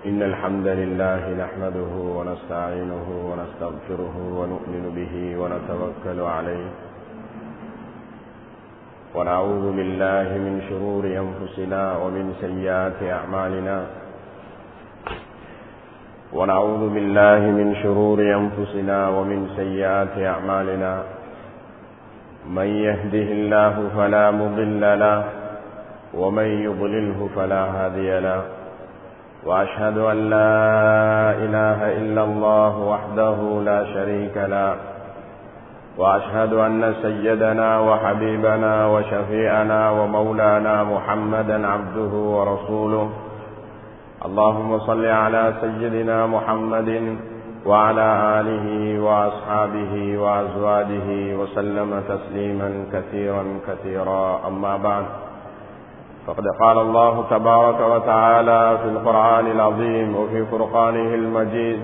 إن الحمد لله نحمده ونستعينه ونستغفره ونؤمن به ونتوكل عليه ونعوذ بالله من شرور أنفسنا ومن سيئات أعمالنا ونعوذ بالله من شرور أنفسنا ومن سيئات أعمالنا من يهده الله فلا مضل له ومن يضلله فلا هادي له وأشهد أن لا إله إلا الله وحده لا شريك له وأشهد أن سيدنا وحبيبنا وشفيعنا ومولانا محمدا عبده ورسوله اللهم صل على سيدنا محمد وعلى آله وأصحابه وأزواجه وسلم تسليما كثيرا كثيرا أما بعد فقد قال الله تبارك وتعالى في القرآن العظيم وفي فرقانه المجيد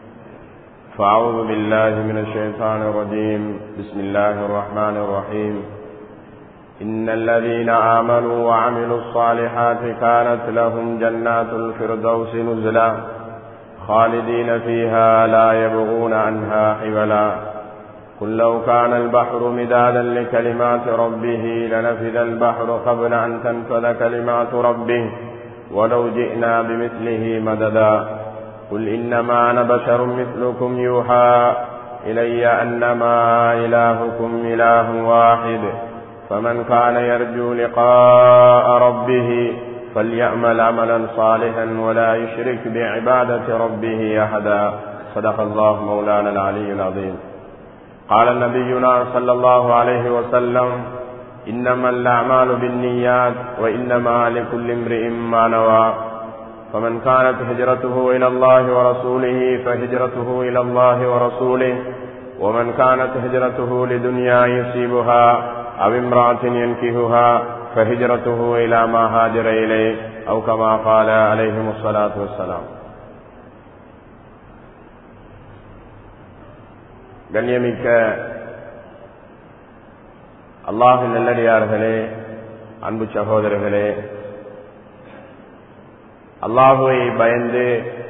فأعوذ بالله من الشيطان الرجيم بسم الله الرحمن الرحيم إن الذين آمنوا وعملوا الصالحات كانت لهم جنات الفردوس نزلا خالدين فيها لا يبغون عنها حولا قل لو كان البحر مدادا لكلمات ربه لنفذ البحر قبل أن تنفذ كلمات ربه ولو جئنا بمثله مددا قل إنما أنا بشر مثلكم يوحى إلي أنما إلهكم إله واحد فمن كان يرجو لقاء ربه فليعمل عملا صالحا ولا يشرك بعبادة ربه أحدا صدق الله مولانا العلي العظيم قال نبينا صلى الله عليه وسلم إنما الأعمال بالنيات وإنما لكل امرئ ما نوى فمن كانت هجرته إلى الله ورسوله فهجرته إلى الله ورسوله ومن كانت هجرته لدنيا يصيبها أو امرأة ينكحها فهجرته إلى ما هاجر إليه أو كما قال عليهم الصلاة والسلام. கண்ணியமிக்க அல்லாஹ்வின் நல்லடியார்களே, அன்பு சகோதரர்களே, அல்லாஹுவை பயந்து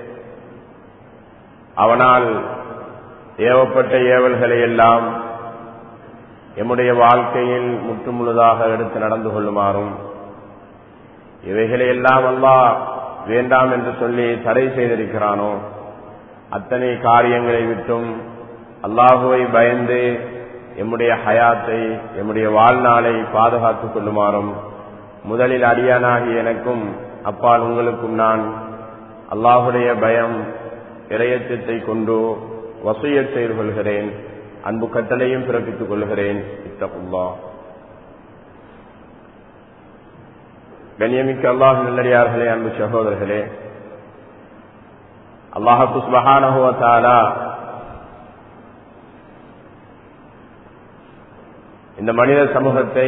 அவனால் ஏவப்பட்ட ஏவல்களை எல்லாம் எம்முடைய வாழ்க்கையில் முற்றுமுழுதாக எடுத்து நடந்து கொள்ளுமாறும், இவைகளை எல்லாம் அல்லாஹ் வேண்டாம் என்று சொல்லி தடை செய்திருக்கிறானோ அத்தனை காரியங்களை விட்டும் அல்லாஹுவை பயந்து எம்முடைய ஹயாத்தை, எம்முடைய வாழ்நாளை பாதுகாத்துக் கொள்ளுமாறும் முதலில் அடியானாகி எனக்கும் அப்பால் உங்களுக்கும் நான் அல்லாஹுடைய பயம் இறையச்சத்தை கொண்டு வசியத் செய்து கொள்கிறேன். அன்பு கட்டளையும் பிறப்பித்துக் கொள்கிறேன். இத்தகுல்லாஹ். கண்ணியமிக்க அல்லாஹ் நல்லடியார்களே, அன்பு சகோதரர்களே, அல்லாஹ் சுப்ஹானஹு வ தஆலா இந்த மனித சமூகத்தை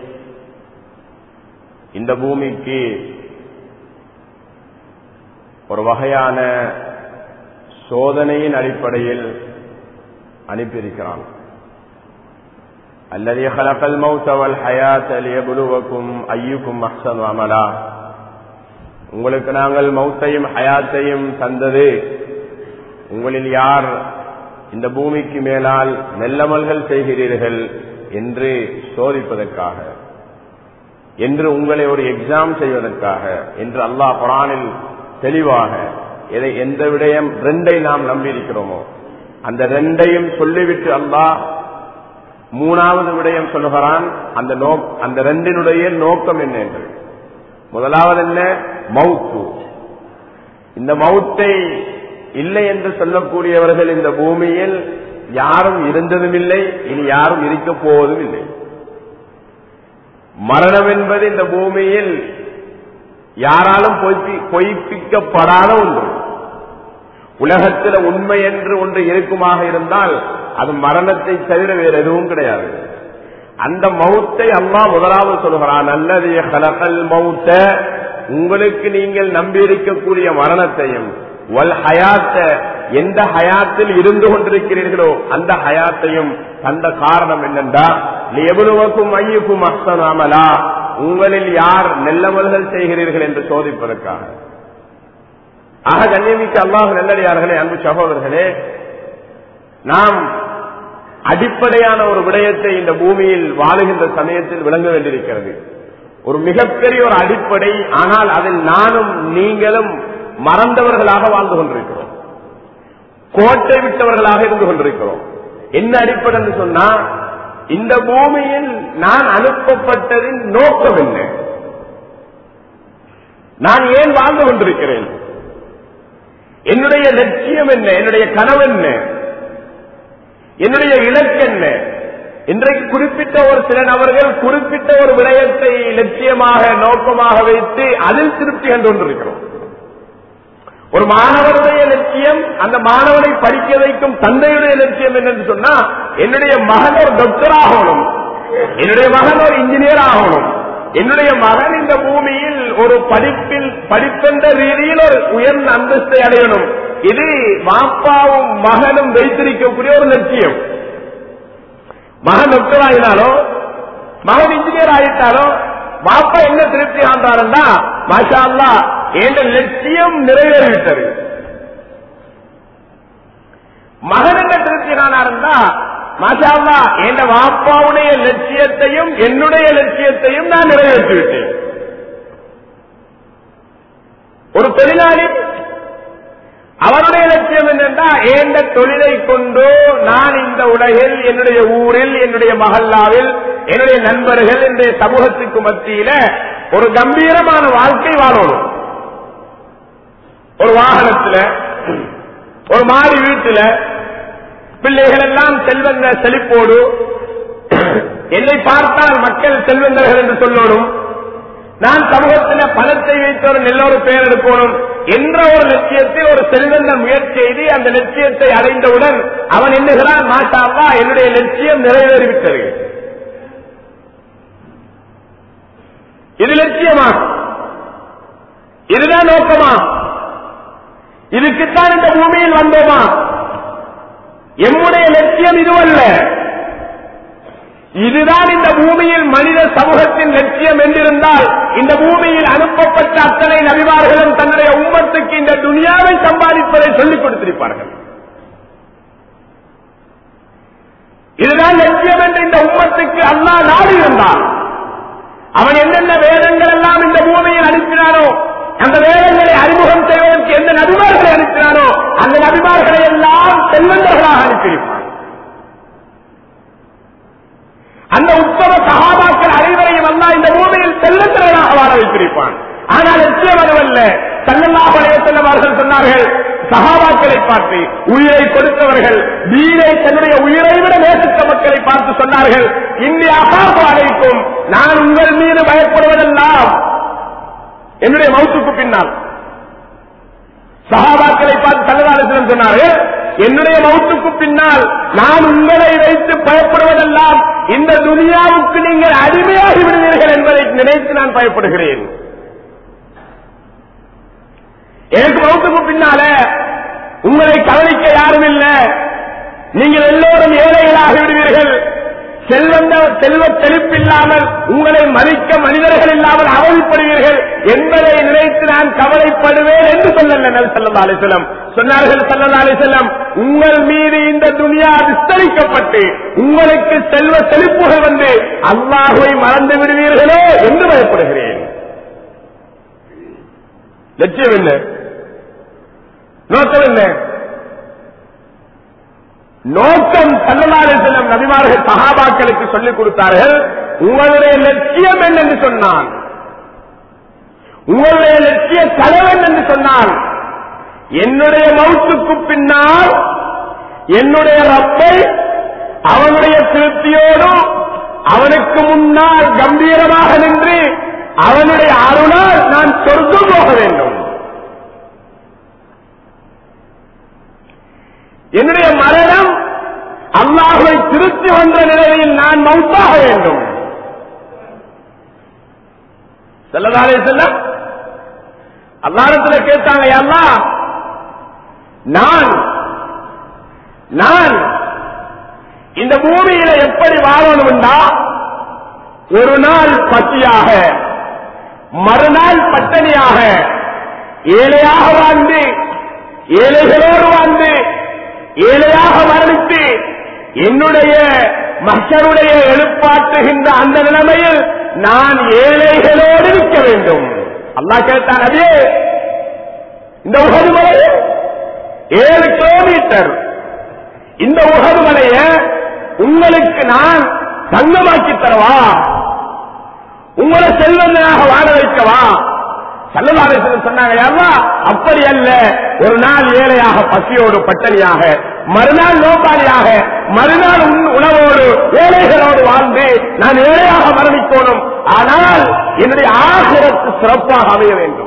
இந்த பூமிக்கு ஒரு வகையான சோதனையின் அடிப்படையில் அனுப்பியிருக்கிறான். அல்லதீ خلقல் மௌத வல் ஹயாத லியப்லுவக்கும் அய்யுக்கும் அஹ்ஸனு அமலா. உங்களுக்கு நாங்கள் மௌத்தையும் ஹயாத்தையும் தந்தது உங்களில் யார் இந்த பூமிக்கு மேலால் நல்லமல்கள் செய்கிறீர்கள் என்று சோதிப்பதற்காக, என்று உங்களை ஒரு எக்ஸாம் செய்வதற்காக என்று அல்லாஹ் குர்ஆனில் தெளிவாக எந்த விடயம் ரெண்டை நாம் நம்பியிருக்கிறோமோ அந்த ரெண்டையும் சொல்லிவிட்டு அல்லாஹ் மூணாவது விடயம் சொல்லுகிறான். அந்த ரெண்டினுடைய நோக்கம் என்ன என்று. முதலாவது என்ன? மௌத்து. இந்த மௌத்தை இல்லை என்று சொல்லக்கூடியவர்கள் இந்த பூமியில் யாரும் இருந்ததும் இல்லை, இனி யாரும் இருக்க போவதும் இல்லை. மரணம் என்பது இந்த பூமியில் யாராலும் பொய்ப்பிக்கப்படாத ஒன்று. உலகத்தில் உண்மை என்று ஒன்று இருக்குமாக இருந்தால் அது மரணத்தை தவிர வேறு எதுவும் கிடையாது. அந்த மௌத்தை அல்லாஹ் முதலாவது சொல்கிறான். அல்லதீ خلقல் மௌத, உங்களுக்கு நீங்கள் நம்பியிருக்கக்கூடிய மரணத்தையும், வல் ஹயாத்த, எந்த ஹயாத்தில் இருந்து கொண்டிருக்கிறீர்களோ அந்த ஹயாத்தையும் தந்த காரணம் என்னென்றா லியப்லுவக்கும் அய்யுக்கும் அஹ்ஸனு அமலா, உங்களில் யார் நல்லமல்கள் செய்கிறீர்கள் என்று சோதிப்பதற்காக. ஆக கண்ணியமிக்க அல்லாஹ் நல்லடியார்களே, அன்பு சகோதரர்களே, நாம் அடிப்படையான ஒரு விடயத்தை இந்த பூமியில் வாழுகின்ற சமயத்தில் விளங்க வேண்டியிருக்கிறது. ஒரு மிகப்பெரிய ஒரு அடிப்படை. ஆனால் அதில் நானும் நீங்களும் மறந்தவர்களாக வாழ்ந்து கொண்டிருக்கிறோம், கோட்டை விட்டவர்களாக இருந்து கொண்டிருக்கிறோம். என்ன அடிப்படை என்று சொன்னா, இந்த பூமியில் நான் அனுப்பப்பட்டதின் நோக்கம் என்ன, நான் ஏன் வாழ்ந்து கொண்டிருக்கிறேன், என்னுடைய லட்சியம் என்ன, என்னுடைய கனவு என்ன, என்னுடைய இலக்கு என்ன. இன்றைக்கு குறிப்பிட்ட ஒரு சில நபர்கள் குறிப்பிட்ட ஒரு விடயத்தை லட்சியமாக நோக்கமாக வைத்து அதில் திருப்தி கண்டு கொண்டிருக்கிறோம். ஒரு மாணவருடைய லட்சியம், அந்த மாணவனை படிக்க வைக்கும் தந்தையுடைய லட்சியம் என்னன்னு சொன்னா, என்னுடைய மகன் ஒரு டாக்டர் ஆகணும், என்னுடைய மகன் ஒரு இன்ஜினியர் ஆகணும், என்னுடைய மகன் இந்த பூமியில் ஒரு படிப்பென்ற ரீதியில் ஒரு உயர்ந்த அந்தஸ்தை அடையணும். இது மாப்பாவும் மகனும் வைத்திருக்கக்கூடிய ஒரு லட்சியம். மகன் டாக்டர் ஆகினாலோ மகன் இன்ஜினியர் ஆகிட்டாலோ மாப்பா என்ன திருப்தி ஆண்டாருன்னா, மாஷா அல்லாஹ் என்ற லட்சியம் நிறைவேறிவிட்டது. மகன் என்ன திருப்தி ஆனாருன்னா, மாஷா அல்லாஹ் என்ற மாப்பாவுடைய லட்சியத்தையும் என்னுடைய லட்சியத்தையும் நான் நிறைவேற்றிவிட்டேன். ஒரு தொழிலாளி அவருடைய லட்சியம் என்னென்றா, ஏந்த தொழிலை கொண்டு நான் இந்த உலகில், என்னுடைய ஊரில், என்னுடைய மஹல்லாவில், என்னுடைய நண்பர்கள், என்னுடைய சமூகத்துக்கு மத்தியில ஒரு கம்பீரமான வாழ்க்கை வாழணும். ஒரு வாகனத்தில், ஒரு மாடி வீட்டில் பிள்ளைகள் எல்லாம் செல்வந்த செழிப்போடு, என்னை பார்த்தால் மக்கள் செல்வந்தர்கள் என்று சொல்லணும், நான் சமூகத்தில் பணத்தை வைத்து ஒரு நல்ல ஒரு பெயர் எடுக்கணும் என்ற ஒரு லட்சியத்தை ஒரு செல்வந்த முயற்சி செய்து அந்த லட்சியத்தை அடைந்தவுடன் அவன் எண்ணுகிறான், மாஷா அல்லாஹ் என்னுடைய லட்சியம் நிறைவேறிவிட்டது. இது லட்சியமா? இதுதான் நோக்கமா? இதுக்குத்தான் இந்த பூமியில் வந்தோமா? எம்முடைய லட்சியம் இதுவல்ல. இதுதான் இந்த பூமியில் மனித சமூகத்தின் லட்சியம் என்றிருந்தால், இந்த பூமியில் அனுப்பப்பட்ட அத்தனை நபிமார்களும் தன்னுடைய உம்மத்துக்கு இந்த துனியாவை சம்பாதிப்பதை சொல்லிக் கொடுத்திருப்பார்கள். இதுதான் லட்சியம் என்று இந்த உம்மத்துக்கு அல்லாஹ் நாடி இருந்தான். அவன் என்னென்ன வேதங்கள் எல்லாம் இந்த பூமியில் அனுப்பினானோ, அந்த வேதங்களை அறிமுகம் செய்வதற்கு எந்த நபிமார்களை அனுப்பினானோ, அந்த நபிமார்களை எல்லாம் செல்வந்தர்களாக அனுப்பியிருப்பான். அந்த உத்தம சஹாபாக்கள் அனைவரையும் அல்லாஹ் இந்த பூமியில் செல்வந்தர்களாக வாழ வைத்திருப்பான். ஆனால் லட்சியம் அதுவல்ல. ஸல்லல்லாஹு அலைஹி வஸல்லம் அவர்கள் சொன்னார்கள், சஹாபாக்களை பார்த்து, உயிரை கொடுத்தவர்கள், தீனை தன்னுடைய உயிரை விட நேசித்த மக்களை பார்த்து சொன்னார்கள், இன்னி அகாபு அலைக்கும், நான் உங்கள் மீது பயப்படுவதெல்லாம் என்னுடைய மௌத்துக்கு பின்னால். சஹாபாக்களை பார்த்து ஸல்லல்லாஹு அலைஹி வஸல்லம் சொன்னார்கள், என்னுடைய மௌத்துக்கு பின்னால் நான் உங்களை வைத்து பயப்படுவதெல்லாம் இந்த துனியாவுக்கு நீங்கள் அடிமையாகி விடுவீர்கள் என்பதை நினைத்து நான் பயப்படுகிறேன். எனக்கு மௌத்துக்கு பின்னால உங்களை கவனிக்க யாரும் இல்லை, நீங்கள் எல்லோரும் ஏழைகளாகி விடுவீர்கள், செல்வ செழிப்பில்லாமல் உங்களை மதிக்க மனிதர்கள் இல்லாமல் அவதிப்படுவீர்கள் என்பதை நினைத்து நான் கவலைப்படுவேன் என்று சொல்லல நபி ஸல்லல்லாஹு அலைஹி வஸல்லம் சொன்னார்கள். ஸல்லல்லாஹு அலைஹி வஸல்லம், உங்கள் மீது இந்த துனியா விஸ்தரிக்கப்பட்டு உங்களுக்கு செல்வ செழிப்புகள் வந்து அல்லாஹ்வை மறந்து விடுவீர்களே என்று பயப்படுகிறேன். லட்சியம் என்ன? நோக்கம் என்ன? நோக்கம் ஸல்லல்லாஹு அலைஹி வஸல்லம் நபிமார்கள் சஹாபாக்களுக்கு சொல்லிக் கொடுத்தார்கள். உங்களுடைய லட்சியம் என்னென்று சொன்னான், உங்களுடைய லட்சிய கனவு என்று சொன்னால், என்னுடைய மௌத்துக்கு பின்னால் என்னுடைய ரப்பை அவனுடைய திருப்தியோடு அவனுக்கு முன்னால் கம்பீரமாக நின்று அவனுடைய அருளால் நான் சொர்க்கம் போக வேண்டும். என்னுடைய மரணம் அல்லாஹ்வை திருப்தி வந்த நிலையில் நான் மௌத்தாக வேண்டும். ஸல்லல்லாஹு அலைஹி வஸல்லம் அல்லாஹ்விடத்தில் கேட்டாங்க, யா அல்லாஹ், நான் இந்த பூமியில எப்படி வாழணும்னா, ஒரு நாள் பசியாக, மறுநாள் பட்டினியாக, ஏழையாக வாழ்ந்து ஏழைகளோடு வாழ்ந்து ஏழையாக மரணித்து என்னுடைய மகனுடைய எழுப்பாட்டுகின்ற அந்த நிலைமையில் நான் ஏழைகளோடு இருக்க வேண்டும். அல்லாஹ் கேட்டான், அதே இந்த உஹது மலை 7 கிலோமீட்டர், இந்த உஹது மலைய உங்களுக்கு நான் தங்கமாக்கி தரவா, உங்களை செல்வந்தனாக வாழ வைக்கவா? ஸல்லல்லாஹு அலைஹி வஸல்லம் சொன்னாங்க, அல்லாஹ் அப்படி அல்ல, ஒரு நாள் ஏழையாக பசியோடு பட்டணியாக, மறுநாள் நோபாளியாக, மறுநாள் உணவோடு ஏழைகளோடு வாழ்ந்து நான் ஏழையாக மரணிக்கணும். ஆனால் என்னுடைய ஆகிரத்து சிறப்பாக அமைய வேண்டும்.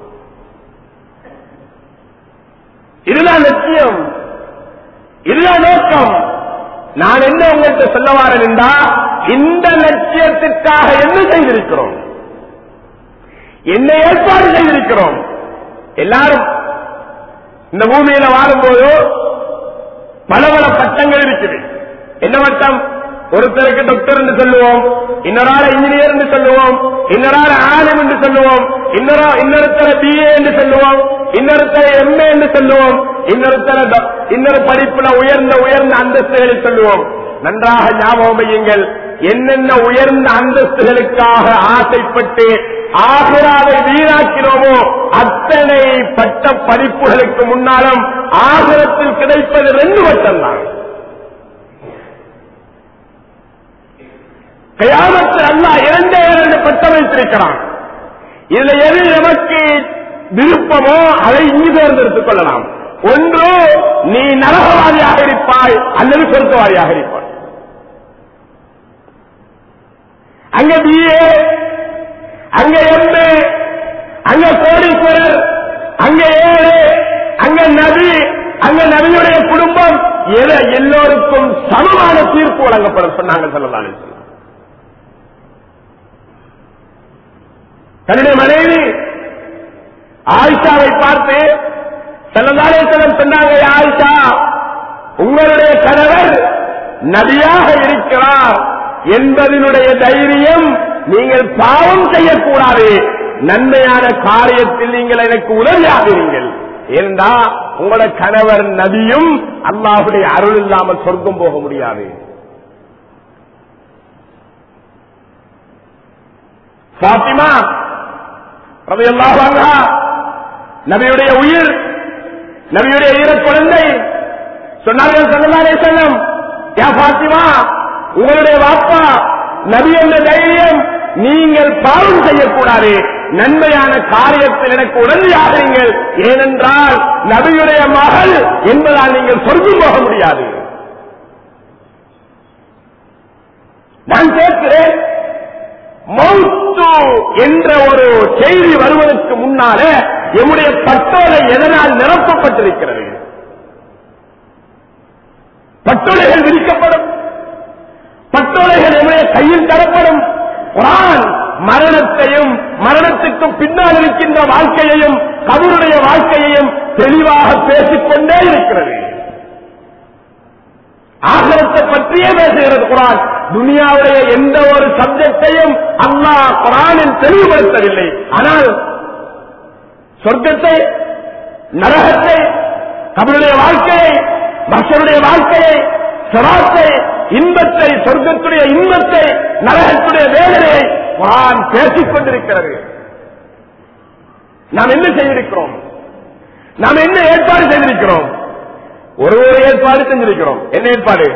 இதுதான் லட்சியம், இதுதான் நோக்கம். நான் என்ன உங்கள்கிட்ட சொல்ல வாரேன் என்றா, இந்த லட்சியத்திற்காக என்ன செய்திருக்கிறோம், என்ன ஏற்பாடு செய்திருக்கிறோம். எல்லாரும் இந்த பூமியில வாழும்போது பல பல பட்டங்கள் இருக்குது. என்ன பட்டம்? ஒருத்தருக்கு டாக்டர் என்று சொல்லுவோம், இன்னொரு இன்ஜினியர் என்று சொல்லுவோம், இன்னொரு ஆலிம் என்று சொல்லுவோம், இன்னொருத்தர BA என்று சொல்லுவோம், இன்னொருத்தர MA என்று சொல்லுவோம், இன்னொரு படிப்புல உயர்ந்த அந்தஸ்துகளை சொல்லுவோம். நன்றாக ஞாபகம் வையுங்கள், என்னென்ன உயர்ந்த அந்தஸ்துகளுக்காக ஆசைப்பட்டு ஆகிராவை வீணாக்கிறோமோ அத்தனை பட்ட படிப்புகளுக்கு முன்னாலும் ஆகிரத்தில் கிடைப்பது 2 பட்டம் தான். கியாமத்தில் அல்லாஹ் 2 பட்டம் வைத்திருக்கிறான். இதுல எது நமக்கு விருப்பமோ அதை இங்கு தேர்ந்தெடுத்துக் கொள்ளலாம். ஒன்று, நீ நரகவாதியாக இருப்பாய் அல்லது சொர்க்கவாதியாக இருப்பாய். அங்க BA, அங்க MA, அங்க கோடீஸ்வரர், அங்க ஏழை, அங்க நபி, அங்க நபியுடைய குடும்பம், எல்லோருக்கும் சமமான தீர்ப்பு வழங்கப்படும் சொன்னாங்க ஸல்லல்லாஹு அலைஹி வஸல்லம். தன்னுடைய மனைவி ஆயிஷாவை பார்த்து ஸல்லல்லாஹு அலைஹி வஸல்லம் சொன்னாங்க, ஆயிஷா, உங்களுடைய கணவர் நபியாக இருக்கிறார் என்பதனுடைய தைரியம் நீங்கள் பாவம் செய்யக்கூடாது, நன்மையான காரியத்தில் நீங்கள் எனக்கு உதவியாகிறீர்கள். ஏனென்றா உங்களோட கணவர் நபியும் அல்லாஹ்வுடைய அருள் இல்லாமல் சொர்க்கம் போக முடியாது. ஃபாத்திமா ரலியல்லாஹு அன்ஹா, நபியுடைய உயிர், நபியுடைய ஈரக் குழந்தை, சொன்னார்கள் ஸல்லல்லாஹு அலைஹி வஸல்லம், யா ஃபாத்திமா, உங்களுடைய வாப்பா நபி என்ற தைரியம், நீங்கள் பாவம் செய்யக்கூடாது, நன்மையான காரியத்தில் எனக்கு உடனடியாகிறீர்கள், ஏனென்றால் நபியுடைய மகள் என்பதால் நீங்கள் சொர்க்கம் போக முடியாது. நான் கேட்கிறேன், மௌத்து என்ற ஒரு செய்தி வருவதற்கு முன்னாலே எம்முடைய பட்டோலை எதனால் நிரப்பப்பட்டிருக்கிறது? பட்டோலைகள் விதிக்கப்படும், பட்டோலைகள் எம்முடைய கையில் தரப்படும். குர்ஆன் மரணத்தையும் மரணத்துக்கு பின்னால் இருக்கின்ற வாழ்க்கையையும் கபருடைய வாழ்க்கையையும் தெளிவாக பேசிக்கொண்டே இருக்கிறது. ஆகிரத்தை பற்றியே பேசுகிறது குர்ஆன். துனியாவுடைய எந்த ஒரு சப்ஜெக்டையும் அல்லாஹ் குர்ஆனில் தெளிவுபடுத்தவில்லை. ஆனால் சொர்க்கத்தை, நரகத்தை, கபருடைய வாழ்க்கையை, மஹ்ஷருடைய வாழ்க்கையை, சிராத்தை, இன்பத்தை, சொர்க்கத்துடைய இன்பத்தை, நரகத்துடைய வேதனையை குர்ஆன் பேசிக் கொண்டிருக்கிறது. நாம் என்ன செய்திருக்கிறோம்? நாம் என்ன ஏற்பாடு செய்திருக்கிறோம்? ஒரு ஏற்பாடு செஞ்சிருக்கிறோம். என்ன ஏற்பாடு?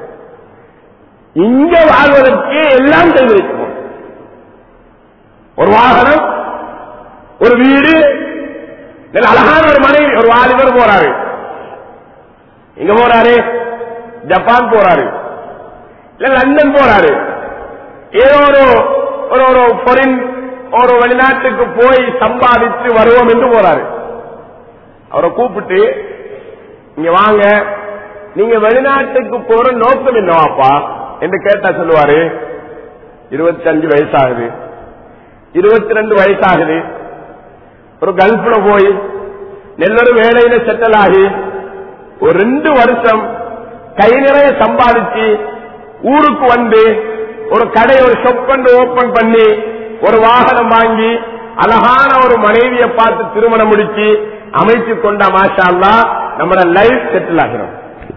இங்க வாழ்வதற்கு எல்லாம் செய்திருக்கிறோம். ஒரு வாகனம், ஒரு வீடு, அழகான ஒரு மனைவி. ஒரு வாலிபர் போறாரு, இங்க போறாரு, ஜப்பான் போறாரு, இல்ல லண்டன் போறாரு, ஏதோ ஒரு ஃபாரின் ஒரு வெளிநாட்டுக்கு போய் சம்பாதித்து வருவோம் என்று போறாரு. அவரை கூப்பிட்டு, இங்க வாங்க, நீங்க வெளிநாட்டுக்கு போற நோக்கம் என்னவாப்பா என்று கேட்டா சொல்லுவாரு, 25 வயசாகுது, 22 வயசாகுது, ஒரு கல்ஃப்ல போய் நெல்லொரு வேலையில செட்டில் ஆகி ஒரு 2 வருஷம் கை நிறைய சம்பாதிச்சு ஊருக்கு வந்து ஒரு கடை, ஒரு ஷாப் ஓபன் பண்ணி ஒரு வாகனம் வாங்கி அழகான ஒரு மனைவியை பார்த்து திருமணம் முடிச்சு அமைத்துக் கொண்ட மாஷா அல்லாஹ் நம்மட லைஃப் செட்டில் ஆகிறோம்.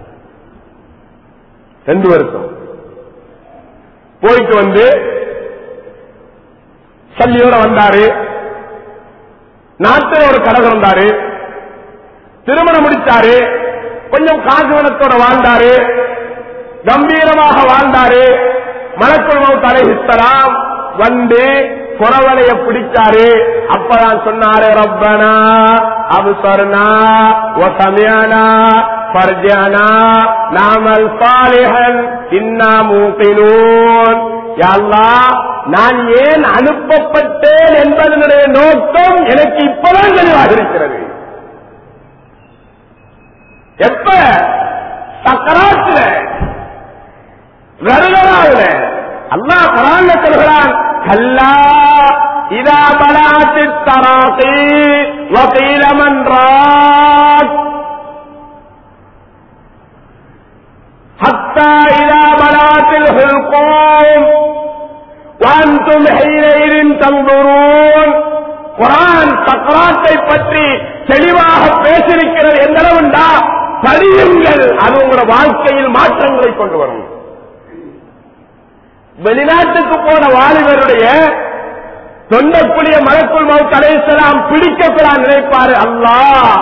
2 வருஷம் போயிட்டு வந்து சல்லியோட வந்தாரு. நாட்டில் ஒரு கடை வந்தாரு. திருமணம் முடிச்சாரு. கொஞ்சம் காசுவனத்தோட வாழ்ந்தாரு. கம்பீரமாக வாழ்ந்தாரு. மலக்குல் மௌத் அலைஹிஸ்ஸலாம் வந்து புறவலைய பிடிச்சாரு. அப்பதான் சொன்னாரு, ரப்பனா அப்சர்னா வ சமிஅனா ஃபர்ஜஅனா நஅமல் சாலிஹன் இன்னா மூகினூன். யா அல்லாஹ், நான் ஏன் அனுப்பப்பட்டேன் என்பதனுடைய நோக்கம் எனக்கு இப்பதான் தெளிவாக இருக்கிறது. எப்ப சக்கராத்துல வருகிறார்கள். அல்லாஹ் குர்ஆன்ல சொல்கிறான், கல்லா இதா பலஅத் தராகி வகீல மன் ராக் ஹத்தா இதா பலஅத்தில் ஹுல்கூம் வஅன்தும் ஹீனஇதின் தன்துரூன். குர்ஆன் சக்கராத்தை பற்றி தெளிவாக பேசியிருக்கிறது. எந்த அளவுண்டா, படியுங்கள், அது உங்களோட வாழ்க்கையில் மாற்றங்களை கொண்டு வரும். வெளிநாட்டுக்கு போன வாலிபருடைய தொண்டக்குடிய மலக்குல் மௌத் அலைஹிஸ்ஸலாம் பிடிக்கப்படாது நினைப்பாரு. அல்லாஹ்,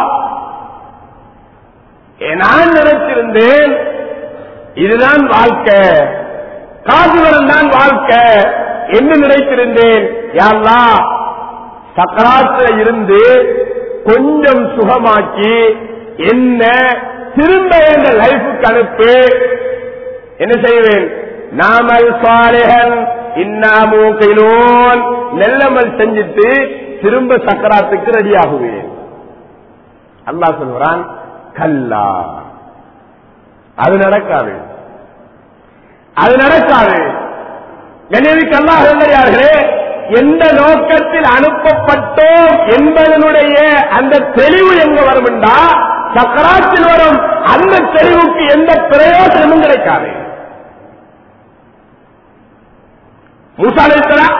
நான் நினைச்சிருந்தேன் இதுதான் வாழ்க்கை, காசுவரம் தான் வாழ்க்கை என்று நினைத்திருந்தேன். யா அல்லாஹ், சக்கராத்துல இருந்து கொஞ்சம் சுகமாக்கி என்ன திரும்ப என்ற லைஃபுக்கு அனுப்பு. என்ன செய்வேன்? நாமல் சாலிஹன் இன்னா மூகினூன். நல்லமல் செஞ்சிட்டு திரும்ப சக்கராத்துக்கு ரெடி ஆகுவேன். அல்லாஹ் சொல்றான், கல்லா, அது நடக்காது, அது நடக்காது. கண்ணியமிக்க அல்லாஹ் நல்லடியார்களே, எந்த நோக்கத்தில் அனுப்பப்பட்டோம் என்பதனுடைய அந்த தெளிவு எங்க வரும்டா, சக்கராத்தில் வரும். அந்த தெளிவுக்கு எந்த பிரயோஜனமும் கிடைக்காது. மூசா அலைஹிஸ்ஸலாம்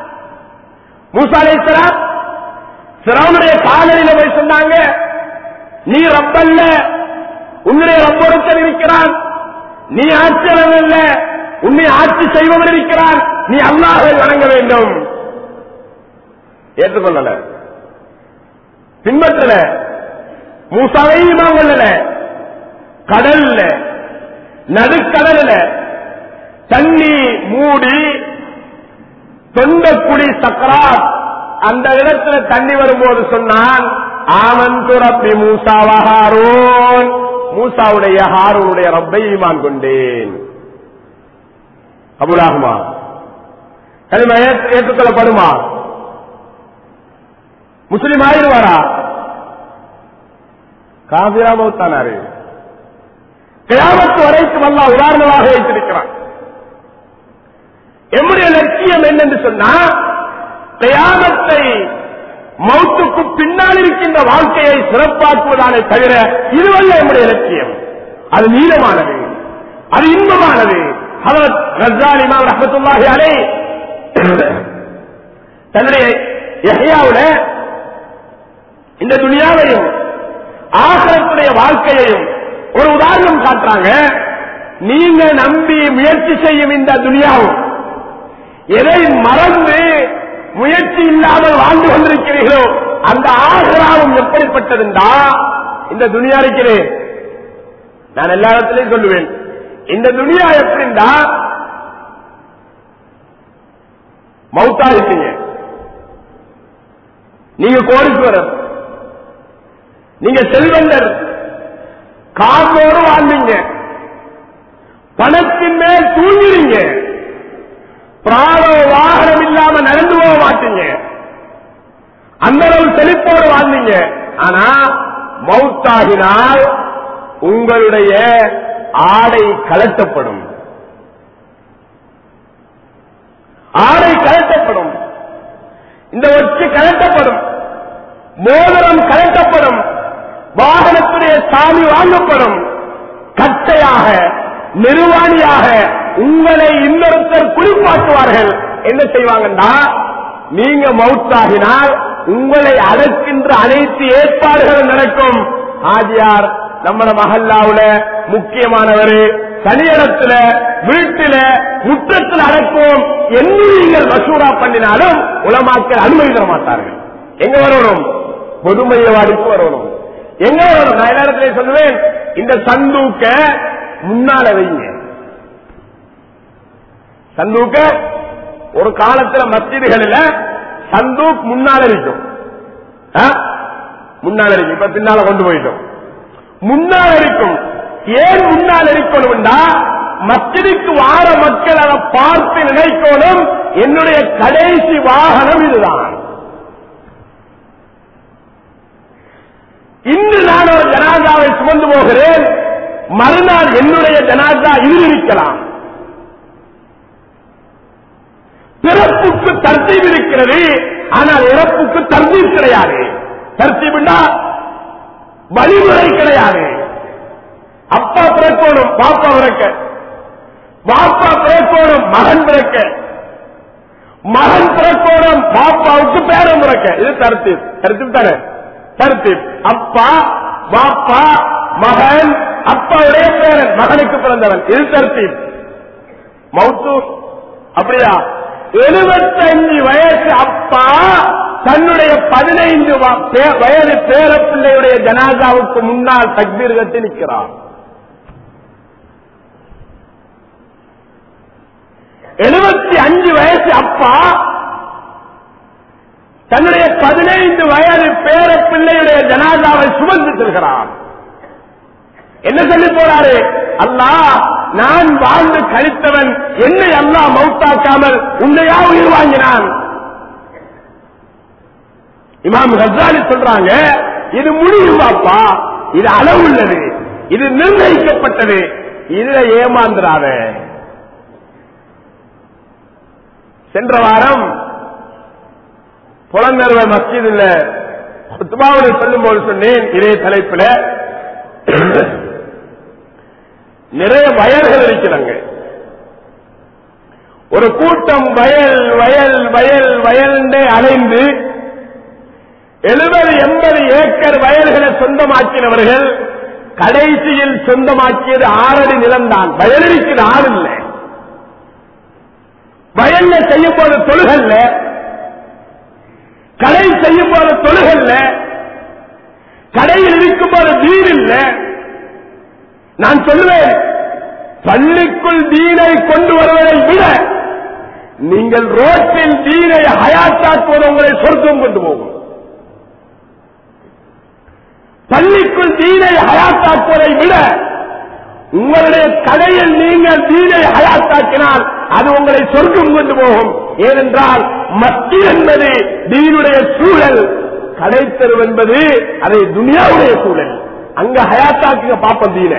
ஃபிரௌனுடைய காலடியில போய் சொன்னாங்க, நீ ரப்பல்ல, உன்னுடைய ரப்பொருத்தர் இருக்கிறான், நீ ஆட்சியாளர் அல்ல, உன்னை ஆட்சி செய்பவர் இருக்கிறான், நீ அல்லாஹ்வை வணங்க வேண்டும். ஏற்றுக்கொள்ளல, பின்பற்றல, மூசாவை ஈமான் கொள்ளல. கடல்ல, நடுக்கடல்ல தண்ணி மூடி தொண்டக்குடி சக்கராத் அந்த இடத்துல தண்ணி வரும்போது சொன்னான், ஆமன்து ரப்பி மூசா வ ஹாரூன், மூசாவுடைய ஹாரூனுடைய ரப்பை ஈமான் கொண்டேன். கபூலாகுமா? கலிமா ஏற்றுக்கொள்ளப்படுமா? முஸ்லிம் ஆயிடுவாரா? காபிரா மௌத்தானாரு. கியாமத் வரைக்கும் அல்லாஹ் உதாரணமாக வைத்திருக்கிறான். என்னுடைய லட்சியம் என்னென்று சொன்னா, கியாமத்தை மௌத்துக்கு பின்னால் இருக்கின்ற வாழ்க்கையை சிறப்பாக்குவதானே தவிர இதுவல்ல என்னுடைய லட்சியம். அது நீளமானது, அது இன்பமானது. ஹஜ்ரத் கஸ்ஸாலி இமாம் ரஹ்மத்துல்லாஹி அலைஹி தன்னுடைய யஹ்யாவுல இந்த துனியாவையும் ஆகிரத்துடைய வாழ்க்கையையும் ஒரு உதாரணம் காட்டுறாங்க. நீங்க நம்பி முயற்சி செய்யும் இந்த துனியாவும் எதை மறந்து முயற்சி இல்லாமல் வாழ்ந்து கொண்டிருக்கிறீர்களோ அந்த ஆகிராவும் எப்படிப்பட்டதுண்டா, இந்த துனியா இருக்கிறேன். நான் எல்லா இடத்திலையும் சொல்லுவேன், இந்த துனியா எப்படின்னா, மௌத்தா இருக்கீங்க, நீங்க கோடீஸ்வரர், நீங்க செல்வந்தர், காசோடு வாழ்ந்தீங்க, பணத்தின் மேல் தூங்கிறீங்க, பிராணோ வாகனம் இல்லாம நடந்து போக மாட்டீங்க, அந்த அளவு செழிப்போடு வாழ்ந்தீங்க. ஆனா மௌத்தாகினால் உங்களுடைய ஆடை கலட்டப்படும், ஆடை கலட்டப்படும், இந்த ஒற்று கலட்டப்படும், மோதிரம் கலட்டப்படும், வாகனத்துடைய சாமி வாங்கப்படும், கட்டையாக நிர்வாணியாக உங்களை இன்னொருத்தர் குறிப்பாட்டுவார்கள். என்ன செய்வாங்கன்னா, நீங்க மௌத்தாகினால் உங்களை அடக்கின்ற அனைத்து ஏற்பாடுகளும் நடக்கும். ஆஜியார் நம்ம மஹல்லாவுல முக்கியமானவர், தனியிடத்துல, வீட்டில, முற்றத்தில் அடக்கும் என்று நீங்கள் மசூரா பண்ணினாலும் உலமாக்கள் அனுமதி தர மாட்டார்கள். எங்க வரணும்? பொதுமையவாடிக்கு வரணும். எங்க வரணும்? நான் எல்லா இடத்திலையும் சொல்லுவேன், இந்த சந்தூக்க முன்னால வைங்க. சந்தூக்க ஒரு காலத்துல மஸ்ஜிதுகளில் சந்தூக் முன்னால இருக்கும், முன்னால இருக்கும். இப்ப பின்னால கொண்டு போயிட்டோம். முன்னால இருக்கும். ஏன் முன்னால் இருக்கணும்டா, மஸ்ஜிதுக்கு வார மக்கள் அதை பார்த்து நினைக்கணும், என்னுடைய கடைசி வாகனம் இதுதான். இன்று நான் ஒரு ஜனாதாவை சுமந்து போகிறேன், மறுநாள் என்னுடைய ஜனாதா இதில் இருக்கலாம். பிறப்புக்கு தர்த்தீப் இருக்கிறது, ஆனால் இறப்புக்கு தர்த்தீப் கிடையாது. தர்த்தீப்னா வழிமுறை கிடையாது. அப்பா பிறக்கணும், பாப்பா பிறக்க, பாப்பா பிறக்கணும், மகன் பிறக்க, மகன் பிறக்கணும், பாப்பாவுக்கு பேரன் பிறக்க. இது தர்த்தீப். தர்த்தீப் தானே? தர்த்தீப். அப்பா, பாப்பா, மகன், அப்பாவுடைய பேரன், மகனுக்கு பிறந்தவன். இது தர்த்தீப். மௌத்து அப்படியா? 75 வயசு அப்பா தன்னுடைய 15 வயது பேர பிள்ளையுடைய ஜனாதாவுக்கு முன்னால் தக்பீர் கட்டி நிற்கிறார். 75 வயசு அப்பா தன்னுடைய 15 வயது பேர பிள்ளையுடைய ஜனாதாவை சுமந்து செல்கிறார். என்ன சொல்லி போறாரு? அல்லாஹ், நான் வாழ்ந்து கழித்தவன், என்னை அல்லாஹ் மௌத்தாக்காமல் உன்னையா உயிர் வாங்கினான். இமாம் கஸ்ஸாலி சொல்றாங்க, இது முடியுமாப்பா, இது அளவு உள்ளது, இது நிர்ணயிக்கப்பட்டது, இதுல ஏமாந்துறாத. சென்ற வாரம் புலங்கர்வ மஸ்ஜிதில் குத்பாவை சொல்லும்போது சொன்னேன், இதே தலைப்பில் நிறைய வயல்கள் இருக்கிறாங்க. ஒரு கூட்டம் வயல் வயல் வயல் வயல் அலைந்து 70-80 ஏக்கர் வயல்களை சொந்தமாக்கினவர்கள் கடைசியில் சொந்தமாக்கியது 6 அடி நிலம்தான். வயலுக்கு 6 இல்லை. வயல்ல செய்யும் போது தொழுகல்ல, கடை செய்யும் போது தொழுகல்ல, கடையில் இருக்கும் போது வீடு இல்லை. நான் சொல்லுவேன், பள்ளிக்குள் தீனை கொண்டு வருவதை விட நீங்கள் ரோட்டில் தீனை ஹயாத்தாக்குவது உங்களை சொர்க்கம் கொண்டு போகும். பள்ளிக்குள் தீனை ஹயாத்தாக்குவதை விட உங்களுடைய கடையில் நீங்கள் தீனை ஹயாத்தாக்கினால் அது உங்களை சொர்க்கம் கொண்டு போகும். ஏனென்றால் மஸ்ஜித் என்பது தீனுடைய சூழல், கடைத்தெரு என்பது அதை துனியாவுடைய சூழல். அங்க ஹயாத்தாக்குங்க பாப்பம் தீனை.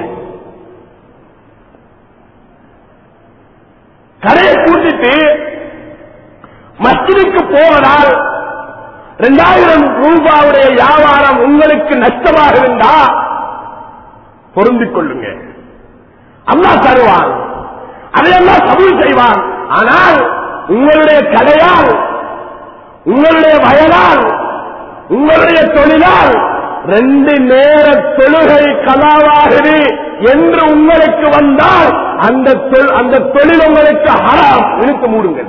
கடையை கூட்டிட்டு மஸ்ஜிதுக்கு போவதால் 2000 ரூபாவுடைய வியாபாரம் உங்களுக்கு நஷ்டமாக இருந்தா பொருந்திக் கொள்ளுங்க. அல்லாஹ் தருவான், அதையெல்லாம் கபூல் செய்வான். ஆனால் உங்களுடைய கடையால், உங்களுடைய வயலால், உங்களுடைய தொழிலால் 2 நேர தொழுகை கலாவாகுது என்று உங்களுக்கு வந்தால் அந்த தொழில் உங்களுக்கு ஹராம். இழுத்து மூடுங்கள்.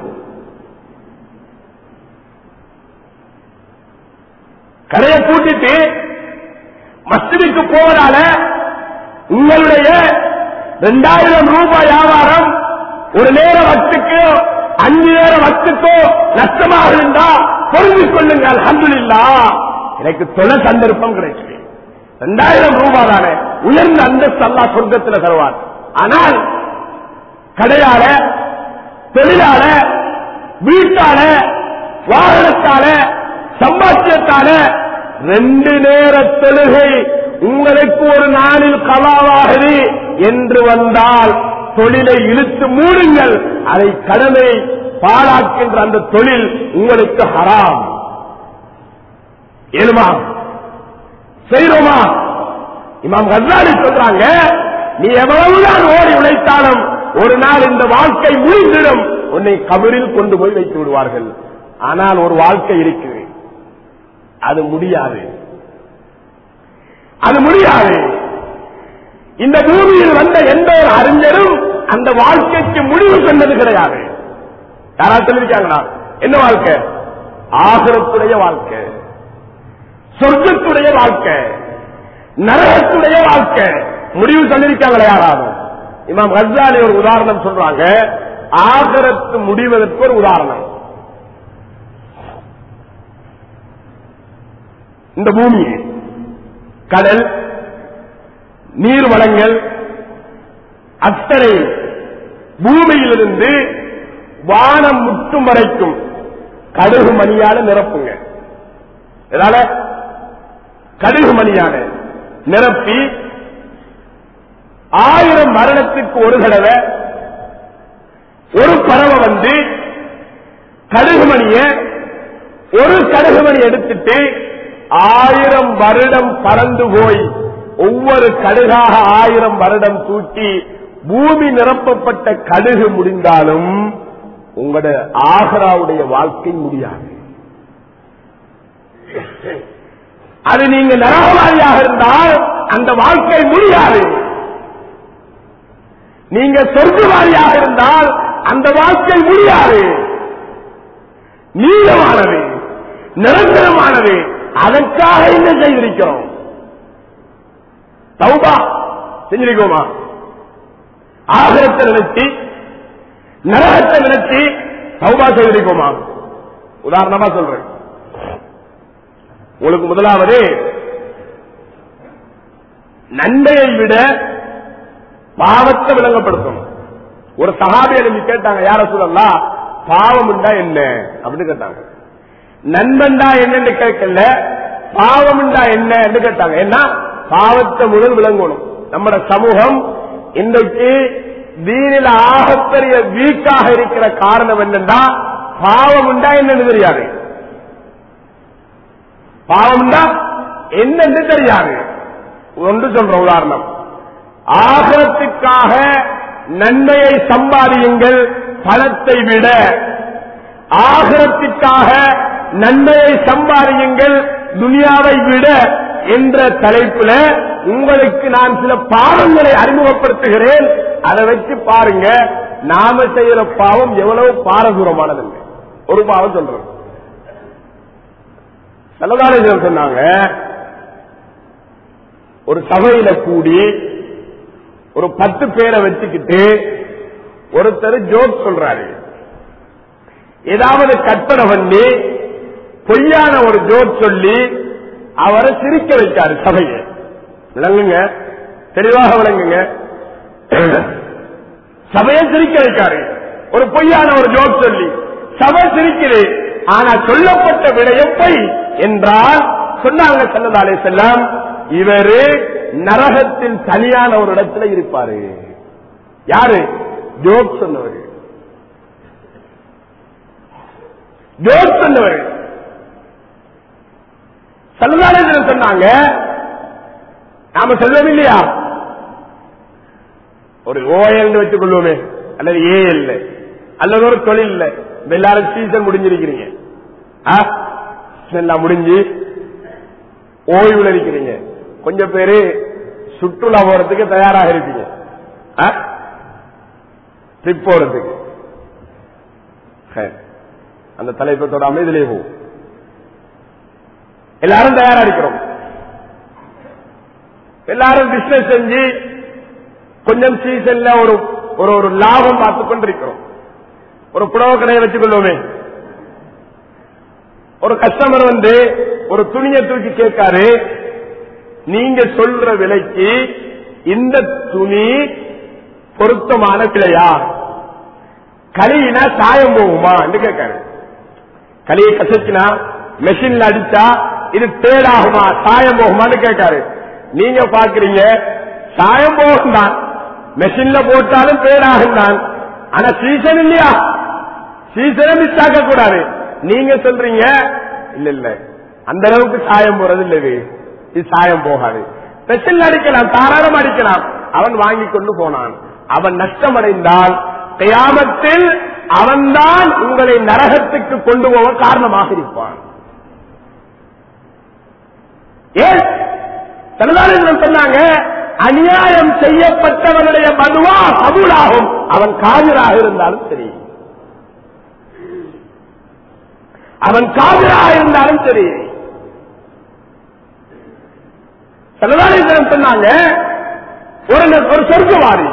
கடையை கூட்டிட்டு மஸ்ஜிதுக்கு போவதால உங்களுடைய 2000 ரூபாய் வியாபாரம் ஒரு நேர வட்டுக்கு 5 நேர வட்டுக்கோ நஷ்டமாக இருந்தா பொருந்திக் கொள்ளுங்கள். அல்ஹம்துலில்லாஹ், எனக்கு தொலை சந்தர்ப்பம் கிடைச்சது. 2000 ரூபாய் தானே, உயர்ந்த அந்தஸ்து அல்லாஹ் சொர்க்கத்தில் தருவார். ஆனால் கடையால, தொழிலால, வீட்டால, வாகனத்தால, சம்பாத்தியத்தால 2 நேர தொழுகை உங்களுக்கு ஒரு நாளில் கலாவாகுது என்று வந்தால் தொழிலை இழுத்து மூடுங்கள். அதை கடமை பாழாக்கின்ற அந்த தொழில் உங்களுக்கு ஹராம். ஏழுமா செய்யணுமா? இமாம் கஸ்ஸாலி சொல்றாங்க, நீ எவ்வளவுதான் ஓடி உழைத்தாலும் ஒரு நாள் இந்த வாழ்க்கை முடிந்திடும், உன்னை கபரில் கொண்டு போய் வைத்து விடுவார்கள். ஆனால் ஒரு வாழ்க்கை இருக்குது. அது முடியாது, அது முடியாது. இந்த பூமியில் வந்த எந்த ஒரு அறிஞரும் அந்த வாழ்க்கைக்கு முடிவு சொன்னது கிடையாது. யாராவது சொல்லிருக்காங்களா? என்ன வாழ்க்கை? ஆகிரத்துடைய வாழ்க்கை, சொர்க்கத்துடைய வாழ்க்கை, நரகத்துடைய வாழ்க்கை முடிவு சொல்லிருக்காங்களா யாராவது? இமாம் கஸ்ஸாலி ஒரு உதாரணம் சொல்றாங்க. ஆகிரத்து முடிவதற்கு ஒரு உதாரணம். இந்த பூமி, கடல், நீர் வளங்கள் அத்தனை பூமியிலிருந்து வானம் முட்டும் வரைக்கும் கடுகு மணியால நிரப்புங்க. இதனால கடுகு மணியால நிரப்பி 1000 மரணத்துக்கு ஒரு தடவை ஒரு பறவை வந்து கடுகுமணிய ஒரு கடுகுமணி எடுத்துட்டு 1000 வருடம் பறந்து போய் ஒவ்வொரு கடுகாக 1000 வருடம் தூக்கி பூமி நிரப்பப்பட்ட கடுகு முடிந்தாலும் உங்களோட ஆகராவுடைய வாழ்க்கை முடியாது. அது நீங்க நரகவாதியாக இருந்தால் அந்த வாழ்க்கை முடியாது. நீங்க சொர்க்கவாதியாக இருந்தால் அந்த வாழ்க்கை முடியாது. நீளமானது, நிரந்தரமானது. அதற்காக என்ன செய்திருக்கிறோம்? தௌபா செஞ்சிருக்கோமா? ஆகிரத்தை நினைச்சு நரகத்தை நினைச்சு தௌபா செய்திருக்கோமா? உதாரணமா சொல்றேன். உங்களுக்கு முதலாவது நன்மையை விட பாவத்தை விளங்கப்படுத்தணும். ஒரு சஹாபி எழுதி கேட்டாங்க, யார சொல்லலாம் பாவம் உண்டா என்ன அப்படின்னு கேட்டாங்க. நண்பன்டா என்னன்னு கேட்கல, பாவம் உண்டா என்ன கேட்டாங்க. ஏன்னா பாவத்தை முதல் விளங்கணும். நம்ம சமூகம் இன்றைக்கு தீனில ஆகப்பெரிய வீக்காக இருக்கிற காரணம் என்னன்னா பாவம் உண்டா என்னன்னு தெரியாது, பாவம் உண்டா என்னன்னு தெரியாது. ஒன்று சொல்ற உதாரணம், ஆகரத்துக்காக நன்மையை சம்பாதியுங்கள் பணத்தை விட, ஆகரத்துக்காக நன்மையை சம்பாதியுங்கள் துனியாவை விட என்ற தலைப்பில் உங்களுக்கு நான் சில பாவங்களை அறிமுகப்படுத்துகிறேன். அதை வச்சு பாருங்க நாம செய்யற பாவம் எவ்வளவு பாரதூரமானது. ஒரு பாவம் சொல்றோம். சல்லல்லாஹு சொன்னாங்க, ஒரு சபையில கூடி ஒரு 10 பேரை வச்சுக்கிட்டு ஒருத்தர் ஜோக் சொல்றாரு. ஏதாவது கற்பனை பண்ணி பொய்யான ஒரு ஜோக் சொல்லி அவரை சிரிக்க வைக்காரு சபையை. விளங்குங்க, தெளிவாக விளங்குங்க. சபையை சிரிக்க வைக்காரு. ஒரு பொய்யான ஒரு ஜோக் சொல்லி சபை சிரிக்குது. ஆனா சொல்லப்பட்ட விடயம் பொய் என்றால் சொன்னாங்க ஸல்லல்லாஹு அலைஹி வஸல்லம், இவரு நரகத்தில் தனியான ஒரு இடத்துல இருப்பாரு. யாரு? ஜோக் சொன்னவர். ஜோக் சொன்னவர் ஸல்லல்லாஹு அலைஹி வஸல்லம் சொன்னாங்க. நாம சொல்லவே இல்லையா, ஒரு ஓஎல் வச்சுக் கொள்வோமே, அல்லது ஏஎல் அல்லது ஒரு தொழில். எல்லாரும் சீசன் முடிஞ்சிருக்கிறீங்க, முடிஞ்சு ஓய்வுல இருக்கிறீங்க. கொஞ்சம் பேரு சுற்றுலா போறதுக்கு தயாராக இருப்பீங்க, ட்ரிப் போறதுக்கு. அந்த தலைப்பை தொடாம இதுலயே போகும். எல்லாரும் தயாரா இருக்கிறோம். எல்லாரும் பிசினஸ் செஞ்சு கொஞ்சம் சீசன்ல ஒரு லாபம் பார்த்துக் கொண்டிருக்கிறோம். ஒரு புடவை கடையை வச்சுக் கொள்வோமே, ஒரு கஸ்டமர் வந்து ஒரு துணியை தூக்கி கேட்காரு, நீங்க சொல்ற விலைக்கு இந்த துணி பொருத்தமான விலையா, களியினா சாயம் போகுமா என்று கேட்காரு. களியை கசக்கினா மெஷின்ல அடிச்சா இது தேடாகுமா சாயம் போகுமான்னு கேட்காரு. நீங்க பாக்குறீங்க சாயம் போகும் தான், மெஷின்ல போட்டாலும் தேடாகும் தான். ஆனா சீசன் இல்லையா, சீசனை மிஸ் ஆக்க கூடாது. நீங்க சொல்றீங்க இல்ல இல்ல அந்த அளவுக்கு சாயம் போறது இல்ல, இது சாயம் போகாது, மெஷின்ல அடிக்கலாம், தாராளம் அடிக்கலாம். அவன் வாங்கி கொண்டு போனான். அவன் நஷ்டமடைந்தால் கியாமத்தில் அவன்தான் உங்களை நரகத்துக்கு கொண்டு போக காரணமாக இருப்பான். ஏன் தனதான சொன்னாங்க, அநியாயம் செய்யப்பட்டவனுடைய மதுவா கபூலாகும், அவன் காவிராக இருந்தாலும் சரி, அவன் காவிராக இருந்தாலும் சரி. தனதான சொன்னாங்க, ஒரு சொர்க்கவாதி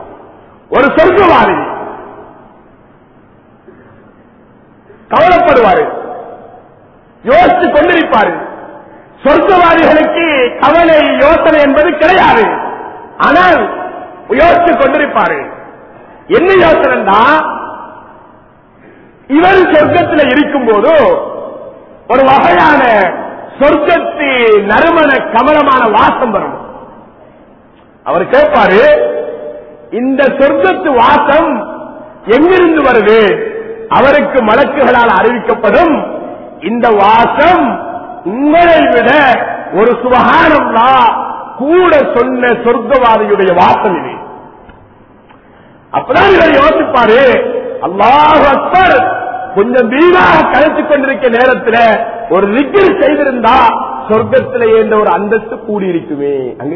கவலைப்படுவாரு, யோசித்து கொண்டிருப்பாரு. சொர்க்கவாதிகளுக்கு கவலை யோசனை என்பது கிடையாது. ஆனால் யோசித்துக் கொண்டிருப்பாரு. என்ன யோசனை? இவர் சொர்க்கத்தில் இருக்கும் போது ஒரு வகையான சொர்க்கத்து நறுமண கமலமான வாசம் வரும். அவர் கேட்பாரு, இந்த சொர்க்கத்து வாசம் எங்கிருந்து வருது? அவருக்கு மலக்குகளால் அறிவிக்கப்படும், இந்த வாசம் உங்களை விட ஒரு சுபஹானல்லாஹ் கூட சொன்ன சொர்க்கவாதியுடைய வாசம் இது. அப்பதான் இவர் யோசிப்பாரு, அல்லாஹு அக்பர், கொஞ்சம் வீணாக கலைத்துக் கொண்டிருக்க நேரத்தில் ஒரு ரிக்கர் செய்திருந்தா சொர்க்கத்திலே என்ற ஒரு அந்தஸ்து கூடியிருக்குமே. அங்கே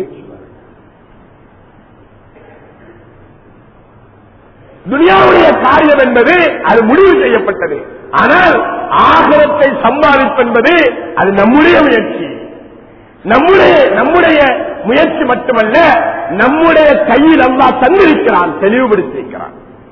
துனியாவுடைய காரியம் என்பது அது முடிவு செய்யப்பட்டது. ஆனால் ஆகிரத்தை சம்பாதிப்பென்பது அது நம்முடைய முயற்சி. நம்முடைய முயற்சி மட்டுமல்ல, நம்முடைய கையில் அல்லாஹ் தந்திருக்கிறான், தெளிவுபடுத்தியிருக்கிறான்.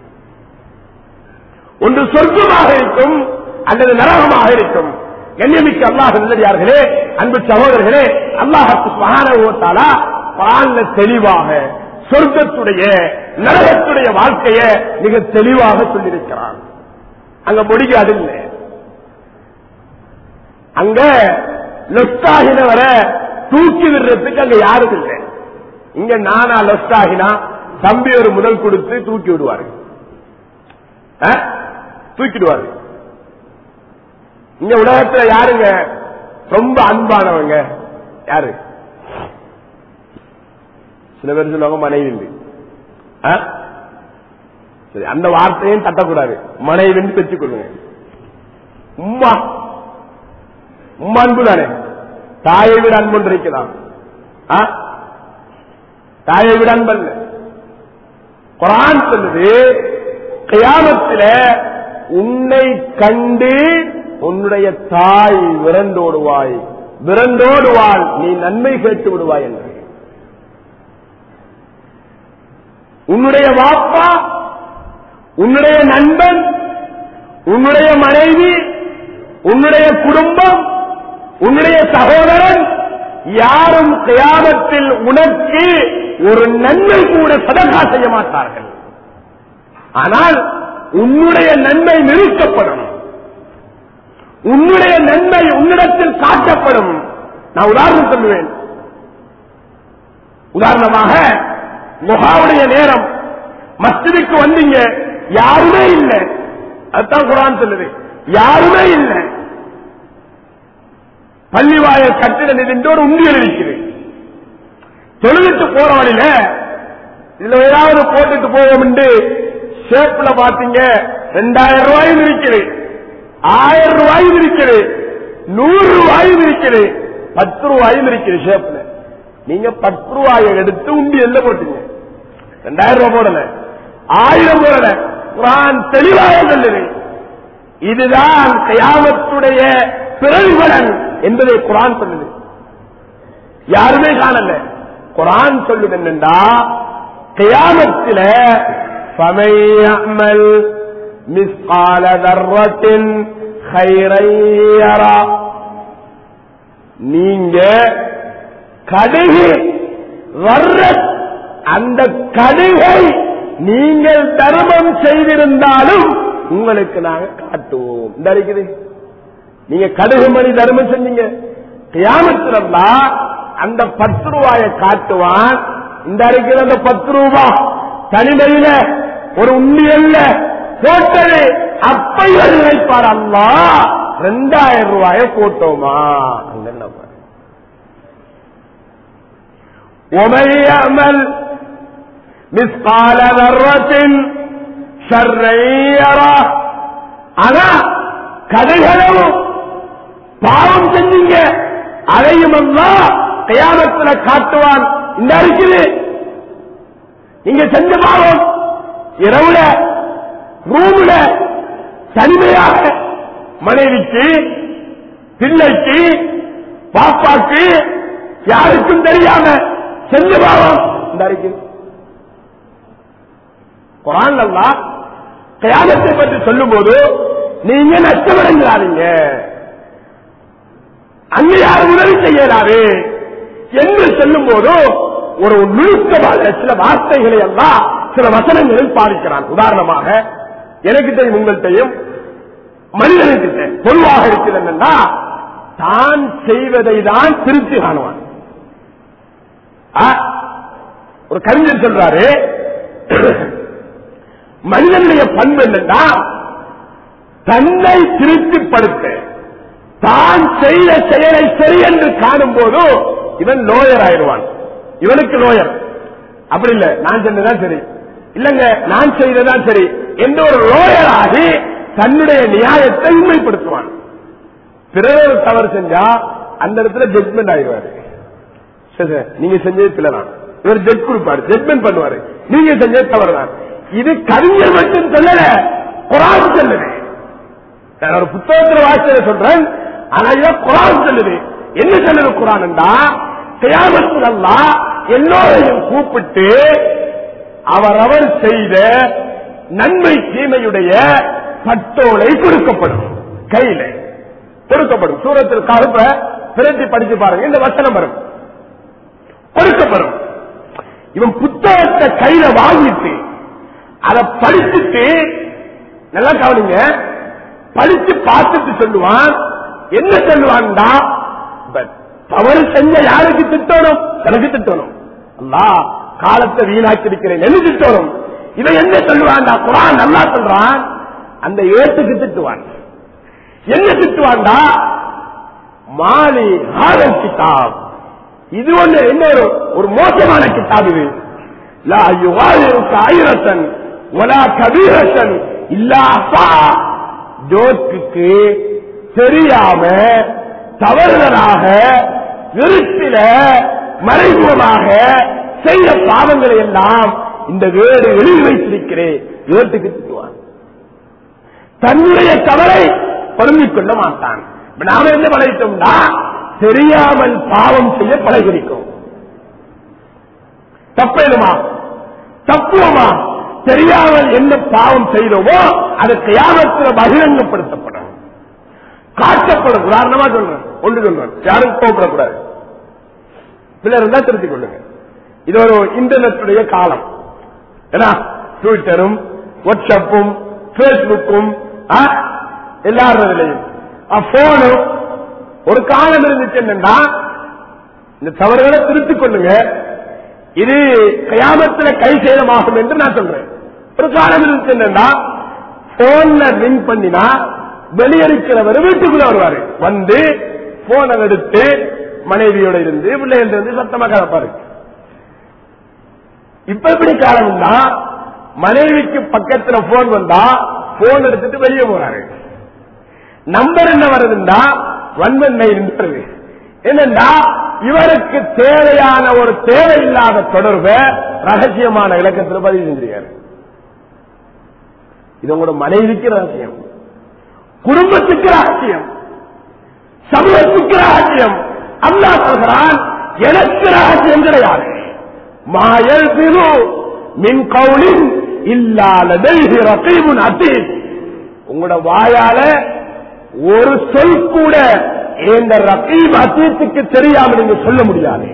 ஒன்று சொர்க்கமாக இருக்கும் அல்லது நரகமாக இருக்கும். கண்ணியமிக்க அல்லாஹ் நல்லடியார்களே, அன்பு சகோதரர்களே, அல்லாஹ் சுப்ஹானஹு வ தஆலா குர்ஆன்ல தெளிவாக சொர்க்கத்துடைய நரகத்துடைய வாழ்க்கையை மிக தெளிவாக சொல்லியிருக்கிறான். அங்க முடியாது இல்லை, அங்க லொஸ்டாகினவர தூக்கி விடுறதுக்கு அங்க யாரும் இல்லை. இங்க நானா லொஸ்டாகினா தம்பி ஒரு முதல் கொடுத்து தூக்கி விடுவாரு, தூக்கிடுவாரு. இங்க உலகத்துல யாருங்க ரொம்ப அன்பானவங்க? யாரு? சில பேர் சொல்லுவாங்க மனைவி. சரி, அந்த வார்த்தையும் தட்டக்கூடாது, மனைவி பெற்றுக் கொள்ளுங்க. உம்மா உம்மா அன்பு தானே, தாயை விட அன்பு இருக்கிறான். தாயை விட அன்பல்ல. குர்ஆன் சொல்லுது, கியாமத்தில் உன்னை கண்டு உன்னுடைய தாய் விரண்டோடுவாள், நீ நன்மை கேட்டு விடுவாய் என்று. உன்னுடைய வாப்பா, உன்னுடைய நண்பன், உன்னுடைய மனைவி, உன்னுடைய குடும்பம், உன்னுடைய சகோதரன் யாரும் கியாமத்தில் உனக்கு ஒரு நன்மை கூட சதகா செய்ய மாட்டார்கள். ஆனால் உன்னுடைய நன்மை நிறுத்தப்படும், உன்னுடைய நன்மை உன்னிடத்தில் காட்டப்படும். நான் உதாரணம் சொல்லுவேன். உதாரணமாக, முஹாவுடைய நேரம் மஸ்ஜிதுக்கு வந்தீங்க, யாருமே இல்லை. அதுதான் குர்ஆன் சொல்லுது, யாருமே இல்லை. பள்ளிவாய கட்டிட நின்று ஒரு உண்டியல் இருக்குது. தொழுவிட்டு போற வழியில இதுல ஏதாவது போட்டுட்டு போவோம் என்று ஷேப்ல பாத்தீங்க, 2000 ரூபாயும் இருக்குது, 1000 ரூபாயும் இருக்குது, 100 ரூபாயும் இருக்குது, 10 ரூபாயும் இருக்குது ஷேப்ல. நீங்க 10 ரூபாயை எடுத்து உண்டியல்ல போட்டீங்க, 2000 ரூபாய் போடல, 1000 போடல. குர்ஆன் தெளிவாக சொல்லுது, இதுதான் கியாமத்துடைய பிரதிபலன் என்பதை குர்ஆன் சொல்லுது. யாருமே காணல. குர்ஆன் சொல்லுது என்னண்டா, கியாமத்தில فَمَن يَعْمَلْ مِثْقَالَ ذَرَّةٍ خَيْرًا يَرَهُ. நீங்க கடுகு வர்றத், அந்த கடுகை நீங்கள் தர்மம் செய்திருந்தாலும் உங்களுக்கு நாங்க காட்டுவோம். இந்த இருக்குது, நீங்க கடுகு மணி தர்மம் செஞ்சீங்க, கியாமத்துல அந்த 10 ரூபாயை காட்டுவான். இந்த இருக்கிற அந்த 10 ரூபாய் தனிமையில ஒரு உண்டியல்ல போட்டது, அப்பையில் நினைப்பார், அல்லாஹ் 2000 ரூபாயை போட்டோமா. அங்க என்ன وَمَن يَعْمَلْ مِثْقَالَ ذَرَّةٍ شَرًّا يَرَهُ. ஆனா கடுகளவு பாவம் செஞ்சீங்க, அதையும் அல்லாஹ் கியாமத்துல காட்டுவான். இந்த இருக்குது நீங்க செஞ்ச பாவம். இரவுல ரூம்ல தனிமையாக மனைவிக்கு, பிள்ளைக்கு, பாப்பாக்கு யாருக்கும் தெரியாம செஞ்ச பாவம் இந்த இருக்குது. குர்ஆன் அல்லாஹ் கியாமத்தை பற்றி சொல்லும் போது நீங்க நஷ்டமடைஞ்சாதீங்க, அங்க யாரும் உதவி செய்யலாது என்று சொல்லும் போது ஒரு நுணுக்கமான சில வார்த்தைகளை எல்லாம் சில வசனங்களில் பாதிக்கிறான். உதாரணமாக எனக்கு தெரியும், உங்கள்கிட்டையும் மனிதனுக்கு பொதுவாக இருக்கிறது என்னன்னா, தான் செய்வதை தான் திருத்தி காணுவான். ஒரு கவிஞர் சொல்றாரு, மனிதனுடைய பண்பு என்னன்னா தன்னை திருப்திப்படுத்த தான் செய்த செயலை சரி என்று காணும் போது இவன் லோயர் ஆயிடுவான். இவனுக்கு லோயர் அப்படி இல்ல, நான் சொன்னதான் சரி, இல்லங்க நான் செய்ததான் சரி என்ற ஒரு லோயர் ஆகி தன்னுடைய நியாயத்தை உண்மைப்படுத்துவான். பிறகு தவறு செஞ்சா அந்த இடத்துல ஜட்மெண்ட் ஆயிடுவாரு. நீங்க செஞ்சது பிள்ளைதான், இவர் ஜட்ஜ் கொடுப்பாரு, ஜட்மெண்ட் பண்ணுவாரு, நீங்க செஞ்சது தவறுதான். இது கவிஞர் மட்டும் சொல்லல, குர்ஆன் சொல்லுது. நான் ஒரு புத்தகத்தில் வாசிச்சதை சொல்றேன், ஆனா இதை குர்ஆன் சொல்லுது. என்ன சொல்லுது குர்ஆன் என்றா, கியாமத்தில் அல்லாஹ் எல்லோரையும் கூப்பிட்டு அவரவர் செய்த நன்மை தீமையுடைய பட்டோலை கொடுக்கப்படும், கையில கொடுக்கப்படும். சூரத்தில் கருப்ப பிரதி படிச்சு பாருங்க, இந்த வசனம் வரும், கொடுக்கப்படும். இவன் புத்தகத்தை கையில வாங்கிட்டு அதை படிச்சுட்டு, நல்லா கவனிங்க, படிச்சு பார்த்துட்டு சொல்லுவான். என்ன சொல்லுவான்டா, தவறு செஞ்ச யாருக்கு திட்டணும்? எனக்கு திட்டணும். அல்லாஹ் காலத்தை வீணாக்கி இருக்கிறேன் என்று திட்டணும். இவன் என்ன சொல்லுவான்டா, குர்ஆன் நல்லா சொல்றான், அந்த ஏட்டுக்கு திட்டுவான். என்ன திட்டுவான்டா, மாலி ஹாதல் கிதாப், இது ஒண்ணு என்ன ஒரு மோசமான கிதாப், இது லா யுகாதிரு ஸாயிரத்தன் வலா கபீரத்தன் இல்லா அஃபா, ஜோத்துக்கு தெரியாம தவறுதலாக விருத்தில மறைமுகமாக செய்த பாவங்களை எல்லாம் இந்த வேறு எழுதி வைத்திருக்கிறேன். ஏட்டுக்கு திட்டுவான். தன்னுடைய தவறை பொருந்திக் கொள்ள மாட்டான். நாம என்ன பழகிட்டோம்னா, தெரியாமல் பாவம் செய்ய பழகிருக்கும். தப்பேனுமா தப்புவமா தெரியாமல் என்ன பாவம் செய்தோமோ அது கியாமத்தில் பகிரங்கப்படுத்தப்படும், காட்டப்படும். உதாரணமா சொல்றேன், ஒன்று சொல்றேன், யாரும் கோபப்படக்கூடாது, சிலர் இருந்தா திருத்திக் கொள்ளுங்க. இது ஒரு இன்டர்நெட்டுடைய காலம். ஏன்னா ட்விட்டரும் வாட்ஸ்அப்பும் பேஸ்புக்கும் எல்லாரும் போனும் ஒரு காலம் இருந்துச்சு. என்னன்னா இந்த தவறுகளை திருத்திக் கொள்ளுங்க, இது கியாமத்தில் கை சேதமாகும் என்று நான் சொல்றேன். ஒரு காலம் இருந்துச்சு. என்னன்னா போன்ல ரிங் பண்ணினா வெளியேறிக்கிறவர் வீட்டுக்குள்ள வருவாரு, வந்து போனை எடுத்து மனைவியோட இருந்து பிள்ளைகள் இருந்து சத்தமா கலப்பாரு. இப்ப எப்படி காலம்னா, மனைவிக்கு பக்கத்துல போன் வந்தா போன் எடுத்துட்டு வெளியே போறாரு. நம்பர் என்ன வருதுன்னா 119 வருது. என்னன்னா இவருக்கு தேவையான ஒரு தேவையில்லாத தொடர்பை ரகசியமான இலக்கத்தில் பதிவு செஞ்சிருக்காரு. இது உங்களோட மனைவிக்கு ரகசியம், குடும்பத்துக்கு ரகசியம், சமூகத்துக்கு ரகசியம். அல்லாஹ் சொல்கிறான், எனக்கு ரகசியம் கிடையாது. மாயல் திரு மின் கவுலின் இல்லாததைஹி ரகீபுன் அதீத். உங்களோட வாயால ஒரு சொல் கூட இந்த ரகீப் அதீத்துக்கு தெரியாமல் நீங்க சொல்ல முடியாது.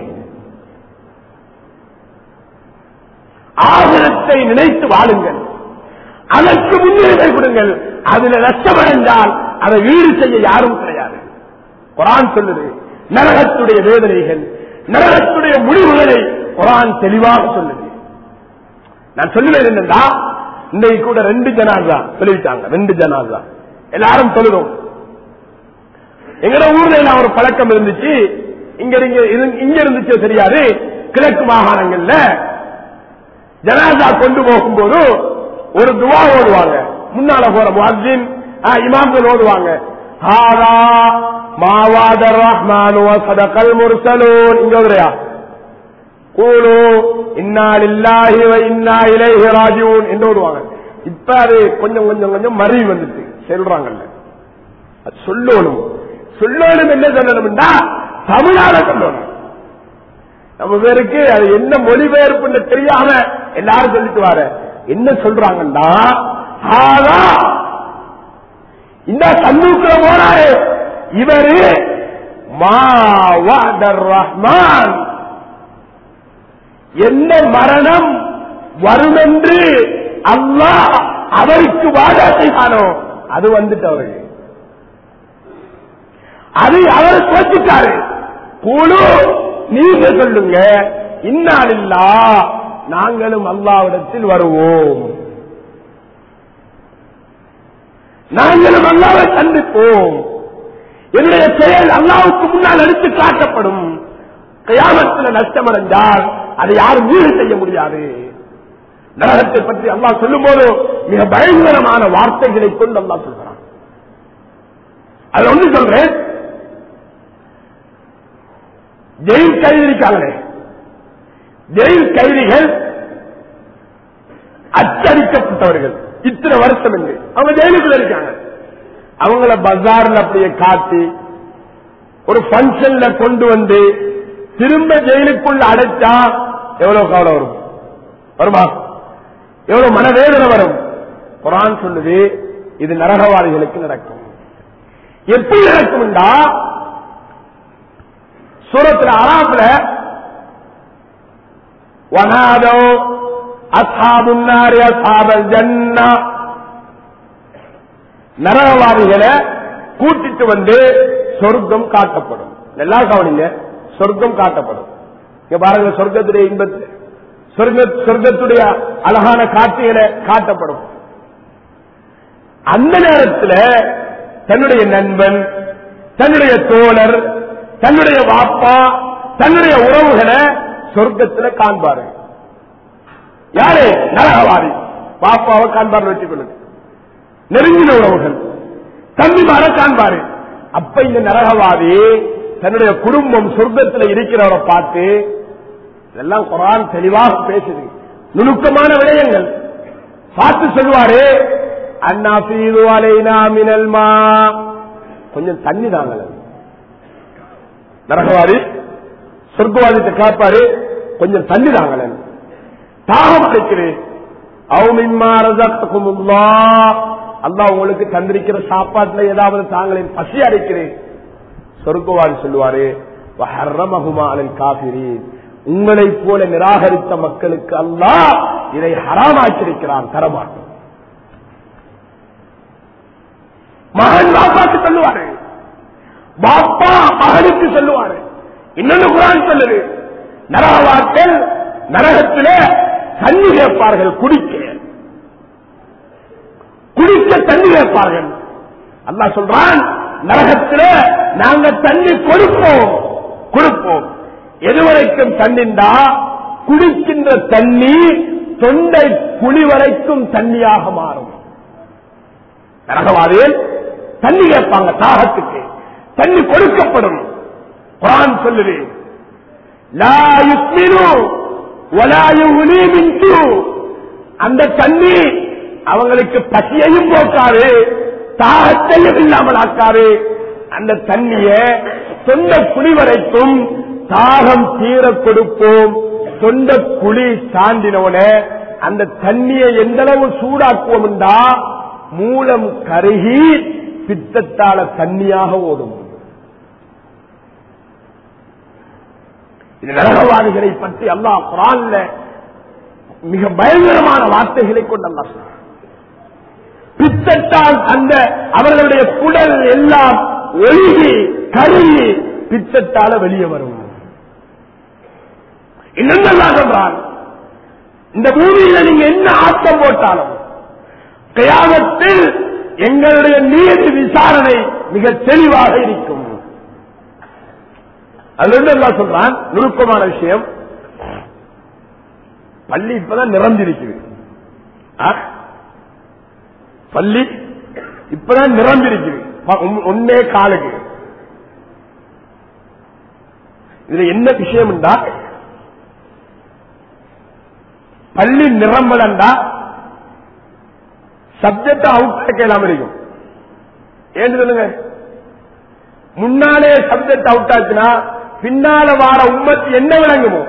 ஆகிரத்தை நினைத்து வாழுங்கள், அதற்கு முன்னுரிமை கொடுங்கள். அதுல நஷ்டமடைந்தால் அதை ஈடு செய்ய யாரும் கிடையாது. குர்ஆன் சொல்லுது, நரகத்துடைய வேதனைகள், நரகத்துடைய முடிவுகளை குர்ஆன் தெளிவாக சொல்லுது. நான் சொல்லுவேன் என்னன்னா, இன்னைக்கு கூட 2 ஜனாஸா சொல்லிட்டாங்க. 2 ஜனாஸா எல்லாரும் சொல்லுறோம். எங்கட ஊர்ல எல்லாம் ஒரு பழக்கம் இருந்துச்சு, இங்க இருந்துச்சு தெரியாது. கிழக்கு மாகாணங்கள்ல ஜனாஸா கொண்டு போகும்போது ஒரு துவா ஓடுவாங்க. முன்னால போற முஅஸ்ஸின் இமாம்கள் ஓடுவாங்க, ஹாதா மாவாதர் ரஹ்மான் வஸதகல் முர்சலூன். இங்க வரையா கூலு இன்னா லில்லாஹி வ இன்னா இலைஹி ராஜிஊன் என்று வருவாங்க. இப்ப அது கொஞ்சம் கொஞ்சம் கொஞ்சம் மறி வந்துட்டு சொல்றாங்கல்ல, அது சொல்லணும். சொல்லணும் என்ன சொல்லணும்னா தமிழால சொல்லணும். நம்ம பேருக்கு அது என்ன மொழிபெயர்ப்பு தெரியாம எல்லாரும் சொல்லிட்டு வர என்ன சொல்றாங்கன்னா, இந்த சந்தூக்கிற போறாரு இவரு மாவாதர் ரஹ்மான், என்ன மரணம் வரும் என்று அல்லாஹ் அவருக்கு வாதா செய்தானோ அது வந்துட்டு அவருக்கு, அது அவர் தோற்றிட்டாரு. குழு நீங்க சொல்லுங்க, இன்னாலில்லா நாங்களும் அல்லாஹ்விடத்தில் வருவோம், நாங்களும் அல்லாஹ்வை சந்திப்போம், என்னுடைய செயல் அல்லாஹ்வுக்கு முன்னால் எடுத்து காட்டப்படும். கியாமத்தில் நஷ்டமடைந்தால் அதை யாரும் ஈடு செய்ய முடியாது. நரகத்தை பற்றி அல்லாஹ் சொல்லும் போது மிக பயங்கரமான வார்த்தைகளை கொண்டு அல்லாஹ் சொல்கிறான். அது ஒன்று சொல்றேன், ஜெயில் கைதி இருக்காங்களே, ஜெயில் கைதிகள் அச்சடிக்கப்பட்டவர்கள் இத்தனை வருஷம் என்று அவங்க ஜெயிலுக்குள்ள இருக்காங்க. அவங்கள பஜார்ல அப்படியே காட்டி ஒரு பங்கன்ல கொண்டு வந்து திரும்ப ஜெயிலுக்குள்ள அடைச்சா எவ்வளவு கவலை வரும், வருமா? எவ்வளவு மனவேதனை வரும்? குர்ஆன் சொல்லுது இது நரகவாதிகளுக்கு நடக்கும். எப்படி நடக்கும்டா, சூரத்துல் அராஃப்ல வனாதோ அஸ்ஹாபுன் நாரி அஸ்ஹாபல் ஜன்னா, நரகவாதிகளை கூட்டிட்டு வந்து சொர்க்கம் காட்டப்படும். எல்லாம் கவனிங்க, சொர்க்கம் காட்டப்படும். இங்க பாருங்க, சொர்க்கத்துடைய இன்பத்தை, சொர்க்கத்துடைய அழகான காட்சிகளை காட்டப்படும். அந்த நேரத்தில் தன்னுடைய நண்பன், தன்னுடைய தோழர், தன்னுடைய வாப்பா, தன்னுடைய உறவுகளை சொர்க்கத்தில் காண்பாரு. யாரு? நரகவாதி. பாப்பாவை காண்பார் வச்சுக் கொள்ளுங்க, நெருங்கின உறவுகள், தம்பிமாரை காண்பாரு. அப்ப இந்த நரகவாதி தன்னுடைய குடும்பம் சொர்க்கத்தில் இருக்கிறவரை பார்த்து, இதெல்லாம் குர்ஆன் தெளிவாக பேசுது, நுணுக்கமான விடயங்கள் பார்த்து சொல்லுவாரு, அன்னாஃபீது அலைனா மினல் மா, கொஞ்சம் தண்ணி தாங்க. நரகவாதி சொர்க்கவாதித்தை காப்பாரு, கொஞ்சம் தண்ணி தாங்க, தாகம் அடைக்கிறேன். அல்லாஹ் உங்களுக்கு தந்திருக்கிற சாப்பாட்டுல ஏதாவது தாங்களே பசி அடைக்கிறேன். சொர்க்கவாதி சொல்லுவாரு, உங்களை போல நிராகரித்த மக்களுக்கு அல்லாஹ் இதை ஹராமாக்கியிருக்கிறான், தரமாட்டோம். மகன் பாப்பாக்கு சொல்லுவாரு, பாப்பா மகனுக்கு சொல்லுவாரு. இன்னொன்று குர்ஆன் சொல்லுது, நரகவாக்கள் நரகத்திலே தண்ணி கேட்பார்கள், குடிக்க தண்ணி கேட்பார்கள். அல்லாஹ் சொல்றான், நரகத்திலே நாங்க தண்ணி கொடுப்போம். எதுவரைக்கும் தண்ணிண்டா, குடிக்கின்ற தண்ணி தொண்டை குழி வரைக்கும் தண்ணியாக மாறும். நரகவாதிகள் தண்ணி கேட்பாங்க, தாகத்துக்கு தண்ணி கொடுக்கப்படும். குர்ஆன் சொல்லுது, லா யுஸ்மினு வலா யுக்னி மின் ஜூ, அந்த தண்ணி அவங்களுக்கு பசியையும் போக்காது, தாகத்தையும் இல்லாமல் ஆக்காது. அந்த தண்ணிய தொண்ட குழி வரைக்கும் தாகம் தீர கொடுப்போம். தொண்ட குழி தாண்டினவன அந்த தண்ணியை எந்த அளவு சூடாக்குவோம் என்றா, மூலம் கருகி பித்தத்தால தண்ணியாக ஓடும். இது நரகவாதிகளை பற்றி அல்லாஹ் குர்ஆன்ல மிக பயங்கரமான வார்த்தைகளை கொண்டு அல்லாஹ் சொல்றான். பித்தத்தால் அந்த அவர்களுடைய குடல் எல்லாம் ஒழுகி கருகி பித்தத்தால வெளியே வரும். இன்னும் சொல்றான், இந்த பூமியில நீங்க என்ன ஆட்டம் போட்டாலும் கியாமத்தில் எங்களுடைய நீதி விசாரணை மிக தெளிவாக இருக்கும். அது எல்லாம் சொல்றான். நுணுக்கமான விஷயம், பள்ளி இப்பதான் நிரம்பிருக்குது. பள்ளி இப்பதான் நிரம்பிருக்குது. ஒன்னே காலுக்கு இதுல என்ன விஷயம் என்றா, பள்ளி நிரம்பலண்டா சப்ஜெக்ட் அவுட் ஆக்கலாம் இருக்கும். ஏன்னு சொல்லுங்க, முன்னாலே சப்ஜெக்ட் அவுட் ஆச்சுன்னா பின்னால வார உம்மத்து என்ன விளங்குமோ?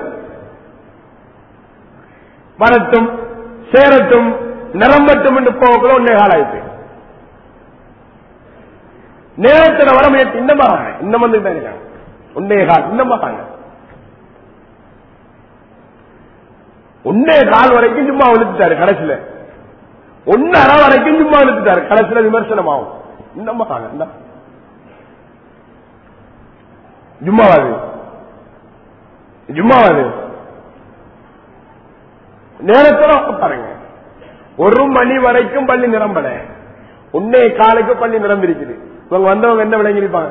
வரட்டும் சேரட்டும் நிரம்பட்டும் என்று போகல ஒன்னே காலாயிட்டு நேரத்தில் வர முயற்சி இன்னும் வந்து ஒன்னே கால் இன்னமாங்க ஒன்னே கால் வரைக்கும் சும்மா விழுத்துட்டாரு. கடைசியில 1.5 வரைக்கும் சும்மா விழுத்துட்டாரு. கடைசியில விமர்சனம் ஆகும். இன்னமாங்க ஜும்மாவாது நேரத்தோட பாருங்க. 1 மணி வரைக்கும் பள்ளி நிரம்பல, 1 காலுக்கு பள்ளி நிரம்பிருக்குது. இவங்க வந்தவங்க என்ன விளங்கிருப்பாங்க?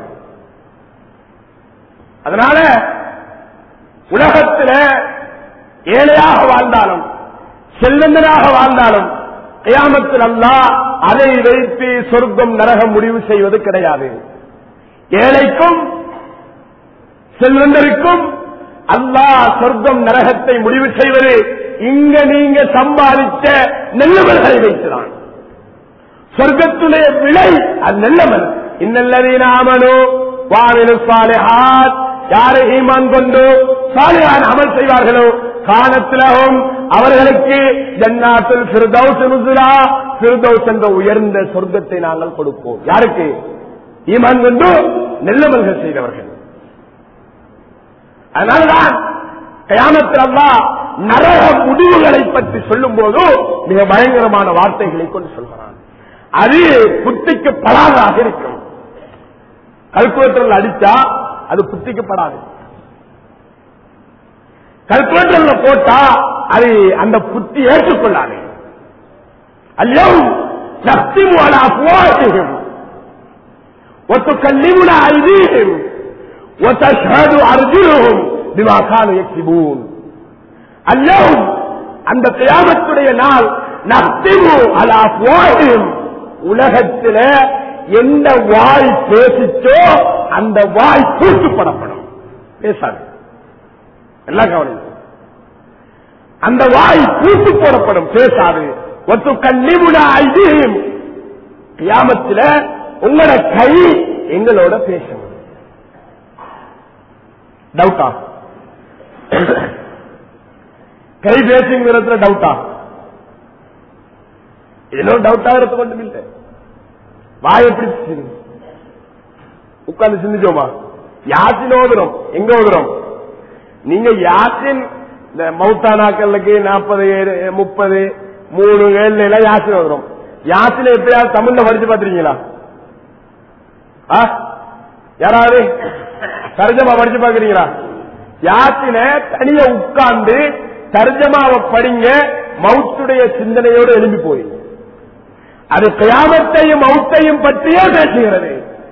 அதனால உலகத்தில் ஏழையாக வாழ்ந்தாலும் செல்வந்தனாக வாழ்ந்தாலும் கியாமத்தில் அல்லாஹ் அதை வைத்து சொர்க்கம் நரகம் முடிவு செய்வது கிடையாது. ஏழைக்கும் செல்வந்தருக்கும் அல்லாஹ் சொர்க்கம் நரகத்தை முடிவு செய்வது இங்க நீங்க சம்பாதித்த நல்லவர்களை வைத்துதான். சொர்க்கத்துடைய விலை அது நல்லவன். இன்னல்லதீன ஆமனு வஅமிலு ஸாலிஹாத், யாரை ஈமான் கொண்டு சாலிஹான அமல் செய்வார்களோ கானத்லஹும் அவர்களுக்கு ஜன்னாத்துல் ஃபிர்தௌஸ் நுஸுலா, ஃபிர்தௌஸ் என்ற உயர்ந்த சொர்க்கத்தை நாங்கள் கொடுப்போம். யாருக்கு? ஈமான் கொண்டு நல்லவர்கள் செய்தவர்கள். அதனால்தான் கியாமத்தில் அல்லாஹ் நரக முடிவுகளை பற்றி சொல்லும் போது மிக பயங்கரமான வார்த்தைகளை கொண்டு சொல்கிறான். அது புத்திக்கு படாதாக இருக்கும். கல்குலேட்டர்ல அடிச்சா அது புத்திக்கு படாது. கல்குலேட்டர்ல போட்டா அது அந்த புத்தி ஏற்றுக்கொள்ளாது. அல்யௌம் நக்திமு அலா அஃப்வாஹிஹிம் வ துகல்லிமுனா ஐதீஹிம் வ தஷ்ஹது அர்ஜுலுஹும் பிமா கானூ யக்ஸிபூன். அல்யௌம் அந்த கியாமத்துடைய நாள் நக்திமு அலா அஃப்வாஹிஹிம், உலகத்தில் எந்த வாய் பேசிச்சோ அந்த வாய் தூக்கப்படப்படும். பேசாது. எல்லாம் கவனிங்க. அந்த வாய் தூக்கு போடப்படும், பேசாது. ஒத்துக்கல்லிமுனா ஐதீஹிம், கியாமத்தில் உங்களோட கை எங்களோட பேசணும். டவுட்டா? கை பேசுங்கிறதுல டவுட்டா? இதெல்லாம் டவுட்டா இருக்க மட்டும் இல்லை. வாய் எப்படி உட்கார்ந்து சிந்திச்சோமா? யாசின் ஓதுறோம். எங்க ஓதுறோம்? நீங்க யாசின் இந்த மௌத்தானாக்களுக்கு 40, 30, 3, 7 எல்லாம் யாசின் ஓதுறோம். யாசின் எப்படியாவது தமிழ்ல படிச்சு பாத்துறீங்களா? யாராவது தர்ஜமா படிச்சு பாக்குறீங்களா? யாசின தனிய உட்கார்ந்து தர்ஜமாவை படிங்க, மௌத்துடைய சிந்தனையோடு எழும்பி போய் அது கியாமத்தையும் மௌத்தையும் பற்றியே பேசுகிறது.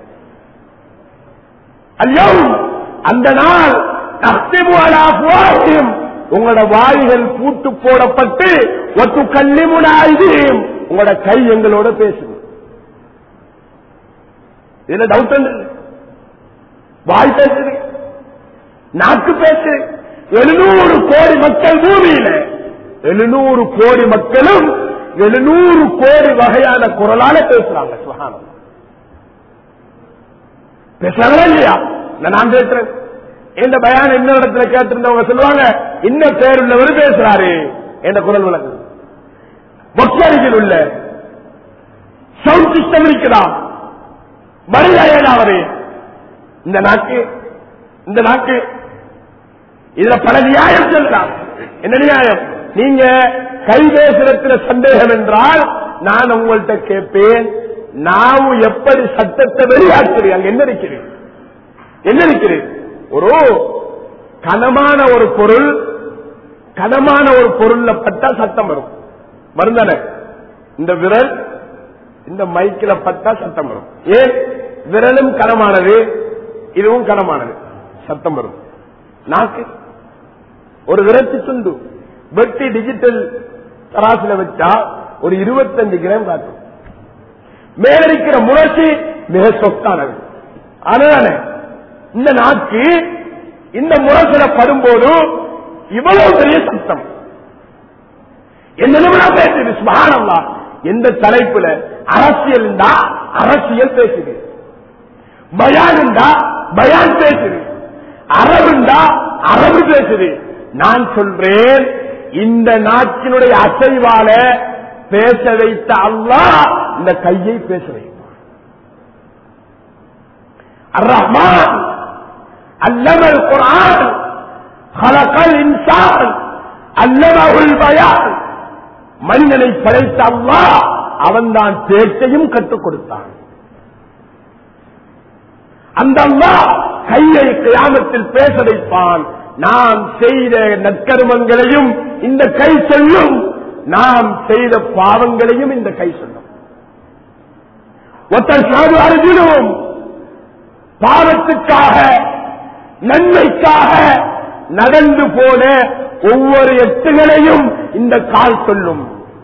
அல்யௌம் அந்த நாள் நக்திமு அலா அஃப்வாஹிஹிம், உங்களோட வாய்கள் பூட்டு போடப்பட்டு வத்துகல்லிமுனா ஐதீஹிம், உங்களோட கை எங்களோட பேசுது. இதுல டவுட் இல்லை. வாய் பேசுது, நாக்கு பேசு. 700 கோடி மக்கள் பூமியில, 700 கோடி மக்களும் 700 கோடி வகையான குரலால பேசுறாங்க. சுப்ஹானல்லாஹ். பேசுறாங்களா இல்லையா? நான் பேசுறேன். இந்த பயான் என்ன இடத்துல கேட்டிருந்தவங்க சொல்லுவாங்க, இன்ன பேர் உள்ளவர் பேசுறாரு என்ற குரல் வழக்கு. பக்தர்கள் உள்ள சவுண்ட் சிஸ்டம் இருக்குதா? மறுதலையாவது இந்த நாக்கு இதுல பல நியாயம் சொல்லலாம். என்ன நியாயம்? நீங்க கை பேசுறதுல சந்தேகம் என்றால் நான் உங்கள்கிட்ட கேட்பேன், நான் எப்படி சட்டத்தை வெளியாக்குறேன்? அங்க என்ன இருக்கிறேன்? என்ன இருக்கிறேன்? ஒரு கனமான ஒரு பொருள்ல பட்டா சத்தம் வரும். வருந்தானே? இந்த விரல் இந்த மைக்கில பட்டா சத்தம் வரும். ஏன்? விரலும் கனமானது, இதுவும் கனமானது, சத்தம் வரும். நாக்கு ஒரு விரட்டு துண்டு வெட்டி டிஜிட்டல் தராசில வச்சா ஒரு 25 கிராம் காட்டும். மேலிருக்கிற முரட்சி மிக சொத்தானது. அதனால இந்த நாக்கு இந்த முரசலப்படும் போது இவ்வளவு பெரிய சத்தம் என்ன பேசுது சுப்ஹானல்லாஹ். எந்த தலைப்புல அரசியல் அரசியல் பேசுது, பயான் பயான் பேசுது, அரபு பேசுது. நான் சொல்றேன், இந்த நாட்டினுடைய அசைவால பேச வைத்த அல்லாஹ் இந்த கையை பேச வைப்பான். அர்-ரஹ்மான் அல்லமல் குர்ஆன் خلقல் இன்சான் அல்லமஹுல் பயான். மனிதனை படைத்த அல்லாஹ் அவன்தான் பேச்சையும் கற்றுக் கொடுத்தான். அந்த அல்லாஹ் கையை கியாமத்தில் பேச வைப்பான். நாம் செய்த நற்கர்மங்களையும் இந்த கை சொல்லும், நாம் செய்த பாவங்களையும் இந்த கை சொல்லும். ஒத்தர் அருகிலும் பாவத்துக்காக நன்மைக்காக நடந்து போன ஒவ்வொரு எட்டுகளையும் இந்த கால் சொல்லும்.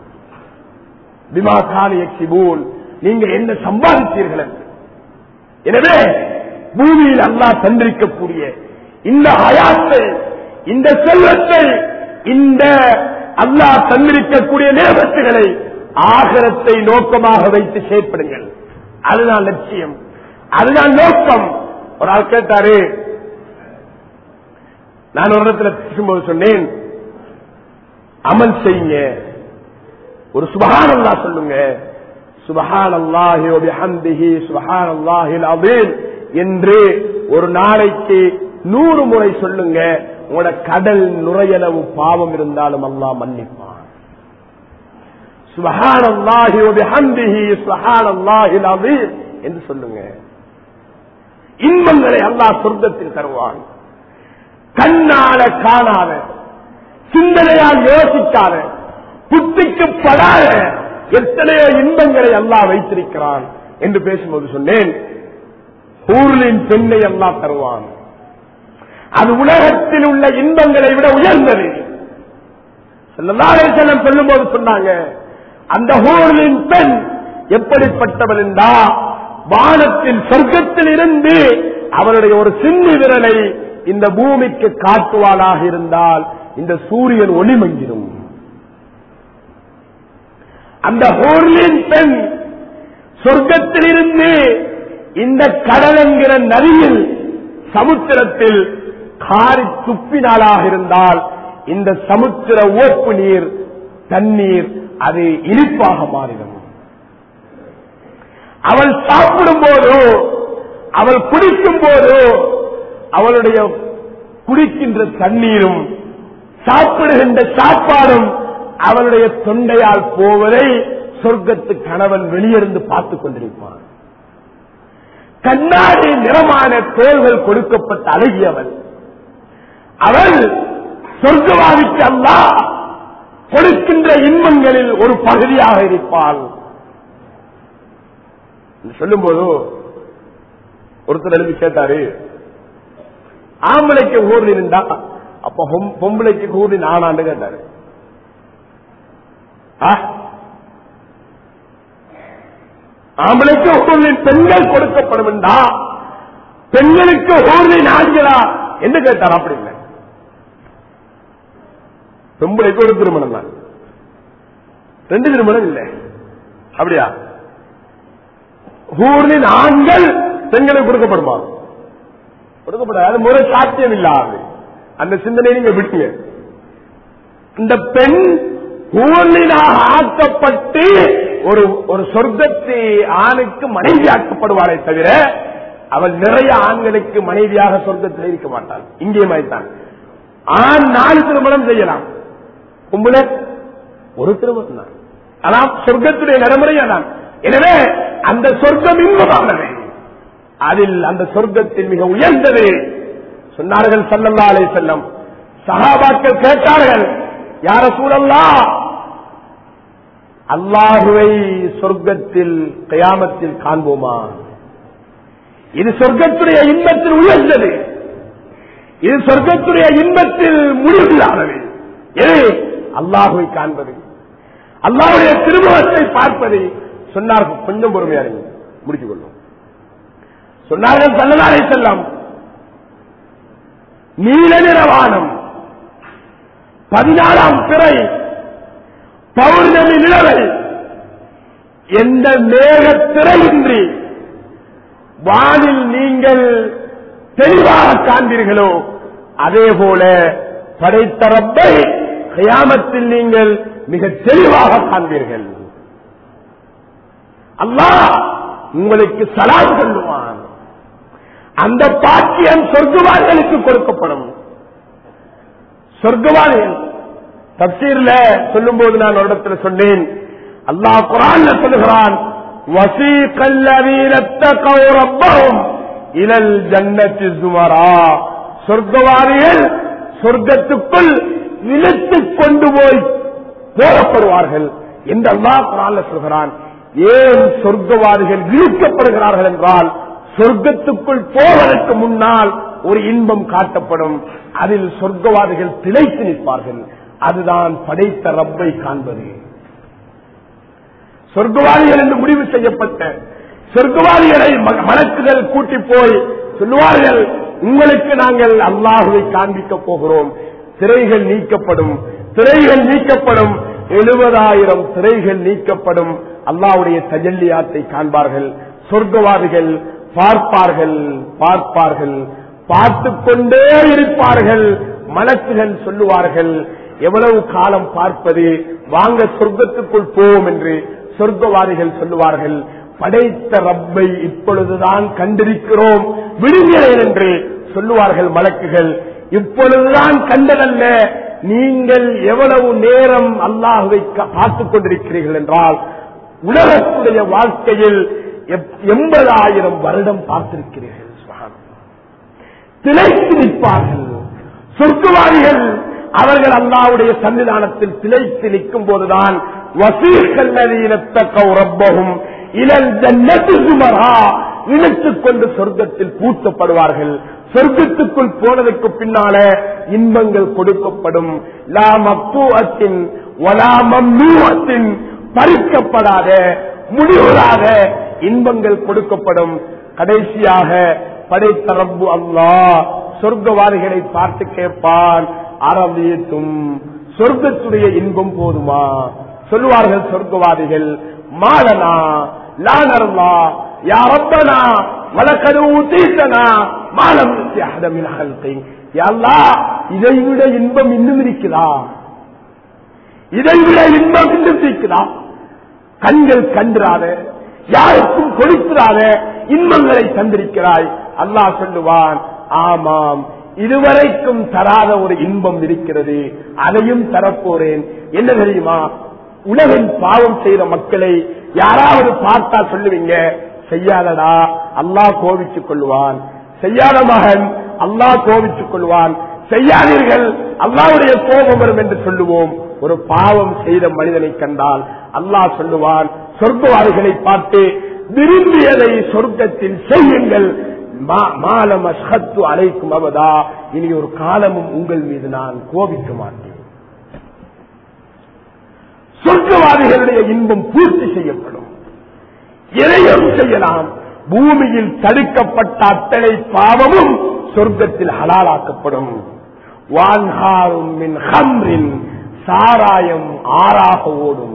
பிமாகானியக்சிபூன், நீங்க என்ன சம்பாதித்தீர்கள் என்று. எனவே பூமியில் அல்லாஹ் தந்திருக்கக்கூடிய இந்த ஹயாத்தை, இந்த செல்வத்தை, இந்த அல்லாஹ் தந்திருக்கக்கூடிய நேமத்துகளை ஆகிரத்தை நோக்கமாக வைத்து செயற்படுங்கள். அதுதான் லட்சியம், அதுதான் நோக்கம். ஒரு ஆள் கேட்டாரு, நான் ஒரு இடத்துல பேசும்போது சொன்னேன், அமல் செய்யுங்க, ஒரு சுப்ஹானல்லாஹ் சொல்லுங்க, சுப்ஹானல்லாஹி வ பிஹம்திஹி சுப்ஹானல்லாஹில் அஸீம் என்று ஒரு நாளைக்கு 100 முறை சொல்லுங்க. உங்களோட கடல் நுரையளவு பாவம் இருந்தாலும் அல்லாஹ் மன்னிப்பான். சுப்ஹானல்லாஹி வ பிஹம்திஹி சுப்ஹானல்லாஹில் அஸீம் என்று சொல்லுங்க. இன்பங்களை அல்லாஹ் சொர்க்கத்தில் தருவான். கண்ணால காணாத, சிந்தனையால் யோசிக்காத, புத்திக்கு படாத எத்தனையோ இன்பங்களை அல்லாஹ் வைத்திருக்கிறான் என்று பேசும்போது சொன்னேன், ஊரின் பெண்ணை அல்லாஹ் தருவான். அது உலகத்தில் உள்ள இன்பங்களை விட உயர்ந்தது. ஸல்லல்லாஹு அலைஹி வஸல்லம் சொல்லும்போது சொன்னாங்க, அந்த ஊரின் பெண் எப்படிப்பட்டவள் என்றா, வானத்தில் சொர்க்கத்தில் இருந்து அவருடைய ஒரு சின்னி விரலை இந்த பூமிக்கு காட்டுவாளாக இருந்தால் இந்த சூரியன் ஒளிமங்கிடும். அந்த ஹோர்லின் பெண் சொர்க்கத்திலிருந்து இந்த கடல் என்கிற நதியில் சமுத்திரத்தில் காரி துப்பினாளாக இருந்தால் இந்த சமுத்திர ஓப்பு நீர் தண்ணீர் அது இனிப்பாக மாறிடும். அவள் சாப்பிடும் போது, அவள் குடிக்கும் போது, அவளுடைய குடிக்கின்ற தண்ணீரும் சாப்பிடுகின்ற சாப்பாடும் அவளுடைய தொண்டையால் போவதை சொர்க்கத்து கணவன் வெளியிருந்து பார்த்துக் கொண்டிருப்பான். கண்ணாடி நிறமான தோள்கள் கொடுக்கப்பட்ட அழகியவள் அவள் சொர்க்கவாதிக்கு அல்லாஹ் கொடுக்கின்ற இன்பங்களில் ஒரு பகுதியாக இருப்பாள். சொல்லும் போது ஒருத்தர் எழுதி கேட்டாரு, ஆம்பளைக்கு ஊர்ல இருந்தா அப்ப பொம்பளைக்கு ஊர்ல ஆனான்னு கேட்டாரு. ஆம்பளைக்கு ஊரில் பெண்கள் கொடுக்கப்படும் என்றா பெண்களுக்கு ஊரில் ஆண்களா என்று கேட்டார். அப்படி இல்லை, பொம்பளைக்கு ஒரு திருமணம் தான், 2 திருமணம் இல்லை. அப்படியா? ஊரின் ஆண்கள் பெண்களுக்கு கொடுக்கப்படுமா? கொடுக்கப்படாது, முறை சாத்தியம் இல்லாது. அந்த சிந்தனை நீங்க விட்டுங்க. இந்த பெண் ஊர்லினாக ஆக்கப்பட்டு ஒரு சொர்க்கத்து ஆணுக்கு மனைவியாக்கப்படுவாளே தவிர அவள் நிறைய ஆண்களுக்கு மனைவியாக சொர்க்கத்தில் இருக்க மாட்டாள். இங்கே மாதிரித்தான் ஆண் 4 திருமணம் செய்யலாம், பொம்பளை ஒரு திருமணம் தான். அதான் சொர்க்கத்துடைய நடைமுறையாதான். எனவே அந்த சொர்க்கம் இன்பமானது, அதில் அந்த சொர்க்கத்தில் மிக உயர்ந்தது. சொன்னார்கள் ஸல்லல்லாஹு அலைஹி வஸல்லம், சஹாபாக்கள் கேட்டார்கள், யா ரசூலல்லாஹ், அல்லாஹுவை சொர்க்கத்தில் கியாமத்தில் காண்போமா? இது சொர்க்கத்துடைய இன்பத்தில் உயர்ந்தது, இது சொர்க்கத்துடைய இன்பத்தில் முடிவில்லாதது. எது? அல்லாஹுவை காண்பது, அல்லாஹ்வுடைய திருமுகத்தை பார்ப்பது. சொன்னார்கள், கொஞ்சம் பொறுமையா இருங்க, முடித்துக் கொள்ளும். சொன்னார்கள் ஸல்லல்லாஹு அலைஹி வஸல்லம், நீல நிறவானம், 14ஆம் பிறை, பௌர்ணமி நிலவை, எந்த மேகத்திரையின்றி வானில் நீங்கள் தெளிவாக காண்பீர்களோ அதே போல படைத்த ரப்பை கியாமத்தில் நீங்கள் மிக தெளிவாக காண்பீர்கள். அல்லாஹ் உங்களுக்கு சலாம் சொல்லுவான். அந்த பாக்கியம் சொர்க்கவாதிகளுக்கு கொடுக்கப்படும். சொர்க்கவாதிகள் தப்சீர்ல சொல்லும் போது நான் ஒரு இடத்துல சொன்னேன், அல்லாஹ் குர்ஆன்ல சொல்லுகிறான், வஸீகல் லதீன தகவ் ரப்பஹும் இலல் ஜன்னத்தி ஸுமரா, சொர்க்கவாதிகள் சொர்க்கத்துக்குள் இழுத்துக் கொண்டு போய் போகப்படுவார்கள் என்று அல்லாஹ் குர்ஆன்ல சொல்கிறான். ஏன் சொர்க்கவாதிகள் இழுக்கப்படுகிறார்கள் என்றால், சொர்க்கத்துக்குள் போவதற்கு முன்னால் ஒரு இன்பம் காட்டப்படும், அதில் சொர்க்கவாதிகள் திளைத்து நிற்பார்கள். அதுதான் படைத்த ரப்பை காண்பது. சொர்க்கவாதிகள் என்று முடிவு செய்யப்பட்ட சொர்க்கவாதிகளை மலக்குகள் கூட்டி போய் சொல்லுவார்கள், உங்களுக்கு நாங்கள் அல்லாஹுவை காண்பிக்க போகிறோம். திரைகள் நீக்கப்படும், திரைகள் நீக்கப்படும், 70,000 திரைகள் நீக்கப்படும். அல்லாஹ்வுடைய தஜல்லியாத்தை காண்பார்கள். சொர்க்கவாதிகள் பார்ப்பார்கள், பார்ப்பார்கள், பார்த்துக் கொண்டே இருப்பார்கள். மலக்குகள் சொல்லுவார்கள், எவ்வளவு காலம் பார்ப்பது, வாங்க சொர்க்கத்துக்குள் போவோம் என்று சொர்க்கவாதிகள் சொல்லுவார்கள். படைத்த ரப்பை இப்பொழுதுதான் கண்டிருக்கிறோம், விடுகிறேன் என்று சொல்லுவார்கள் மலக்குகள். இப்பொழுதுதான் கண்டதல்ல, நீங்கள் எவ்வளவு நேரம் அல்லாஹ்வை பார்த்துக் கொண்டிருக்கிறீர்கள் என்றால், உலகத்துடைய வாழ்க்கையில் 80,000 வருடம் பார்த்திருக்கிறீர்கள். திளைத்து நிற்பார்கள் சொர்க்கவாதிகள். அவர்கள் அல்லாஹ்வுடைய சன்னிதானத்தில் திளைத்து நிற்கும் போதுதான் வஸீகல் லதீன தகவ் ரப்பஹும் இலல் ஜன்னத்தி ஸுமரா, இழுத்துக் கொண்டு சொர்க்கத்தில் பூட்டப்படுவார்கள். சொர்க்கத்துக்குள் போனதற்கு பின்னால இன்பங்கள் கொடுக்கப்படும். லா மக்தூஅத்தின் வலா மம்னூஅத்தின், பறிக்கப்படாத முடிவுறாத இன்பங்கள் கொடுக்கப்படும். கடைசியாக படைத்த ரப்பு அல்லாஹ் சொர்க்கவாதிகளை பார்த்து கேட்பான், அரபியத்தும் சொர்க்கத்துடைய இன்பம் போதுமா? சொல்லுவார்கள் சொர்க்கவாதிகள், மாலனா லானர்லா யா ரப்பனா வலகது ஊதீதனா மாலம் யஹத மின் ஹல்கி. யா அல்லாஹ், இதைவிட இன்பம் இன்னும் இருக்குதா? இதைவிட இன்பம் இன்னும் இருக்குதா? கண்கள் கண்டிராத, யாருக்கும் கொடுக்கிறாத இன்பங்களை தந்திருக்கிறாய். அல்லாஹ் சொல்லுவான், ஆமாம், இதுவரைக்கும் தராத ஒரு இன்பம் இருக்கிறது, அதையும் தரப்போறேன். என்ன தெரியுமா? உலகில் பாவம் செய்த மக்களை யாராவது பார்த்தா சொல்லுவீங்க, செய்யாதடா அல்லாஹ் கோபிச்சுக் கொள்வான், செய்யாத மகன் அல்லாஹ் கோபிச்சுக் கொள்வான், செய்யாதீர்கள் அல்லாஹ்வுடைய கோபம் வரும் என்று சொல்லுவோம். ஒரு பாவம் செய்த மனிதனை கண்டால் அல்லாஹ் சொல்லுவான் சொர்க்கவாதிகளை பார்த்து, விரும்பியதை சொர்க்கத்தில் செய்யுங்கள், மாலம் அஷ்ஹத்து அலைக்கும் அபதா, இனி ஒரு காலமும் உங்கள் மீது நான் கோபிக்க மாட்டேன். சொர்க்கவாதிகளுடைய இன்பம் பூர்த்தி செய்யப்படும். எதையும் செய்யலாம். பூமியில் தடுக்கப்பட்ட அத்தனை பாவமும் சொர்க்கத்தில் ஹலாலாக்கப்படும். வான்ஹாரும் மின் ஹம்ரின், சாராயம் ஆறாக ஓடும்.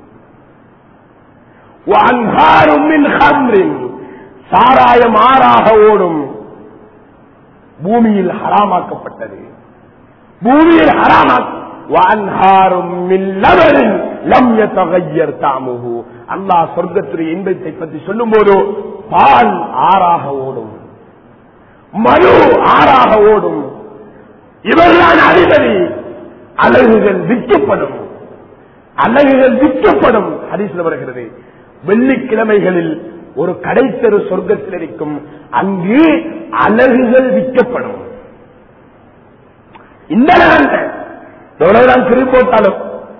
வான்ஹாரும் மின் ஹம்ரின், சாராயம் ஆறாக ஓடும். பூமியில் ஹராமாக்கப்பட்டது. பூமியில் ஹராமாக்க வான்ஹாரும் மின் லபனின் லம் யதகய்யர் தஅமுஹு. அல்லாஹ் சொர்க்கத்துடைய இன்பத்தை பற்றி சொல்லும் போது பால் ஆறாக ஓடும், மனு ஆறாக ஓடும். இவர்தான் அதிபதி. அழகுகள் விற்கப்படும், அழகுகள் விற்கப்படும். ஹதீஸ்ல வருகிறது, வெள்ளிக்கிழமைகளில் ஒரு கடைத்தெரு சொர்க்கத்தில் இருக்கும், அங்கு அழகுகள் விற்கப்படும். இந்த எவ்வளவுதான் கிரீம் போட்டாலும்,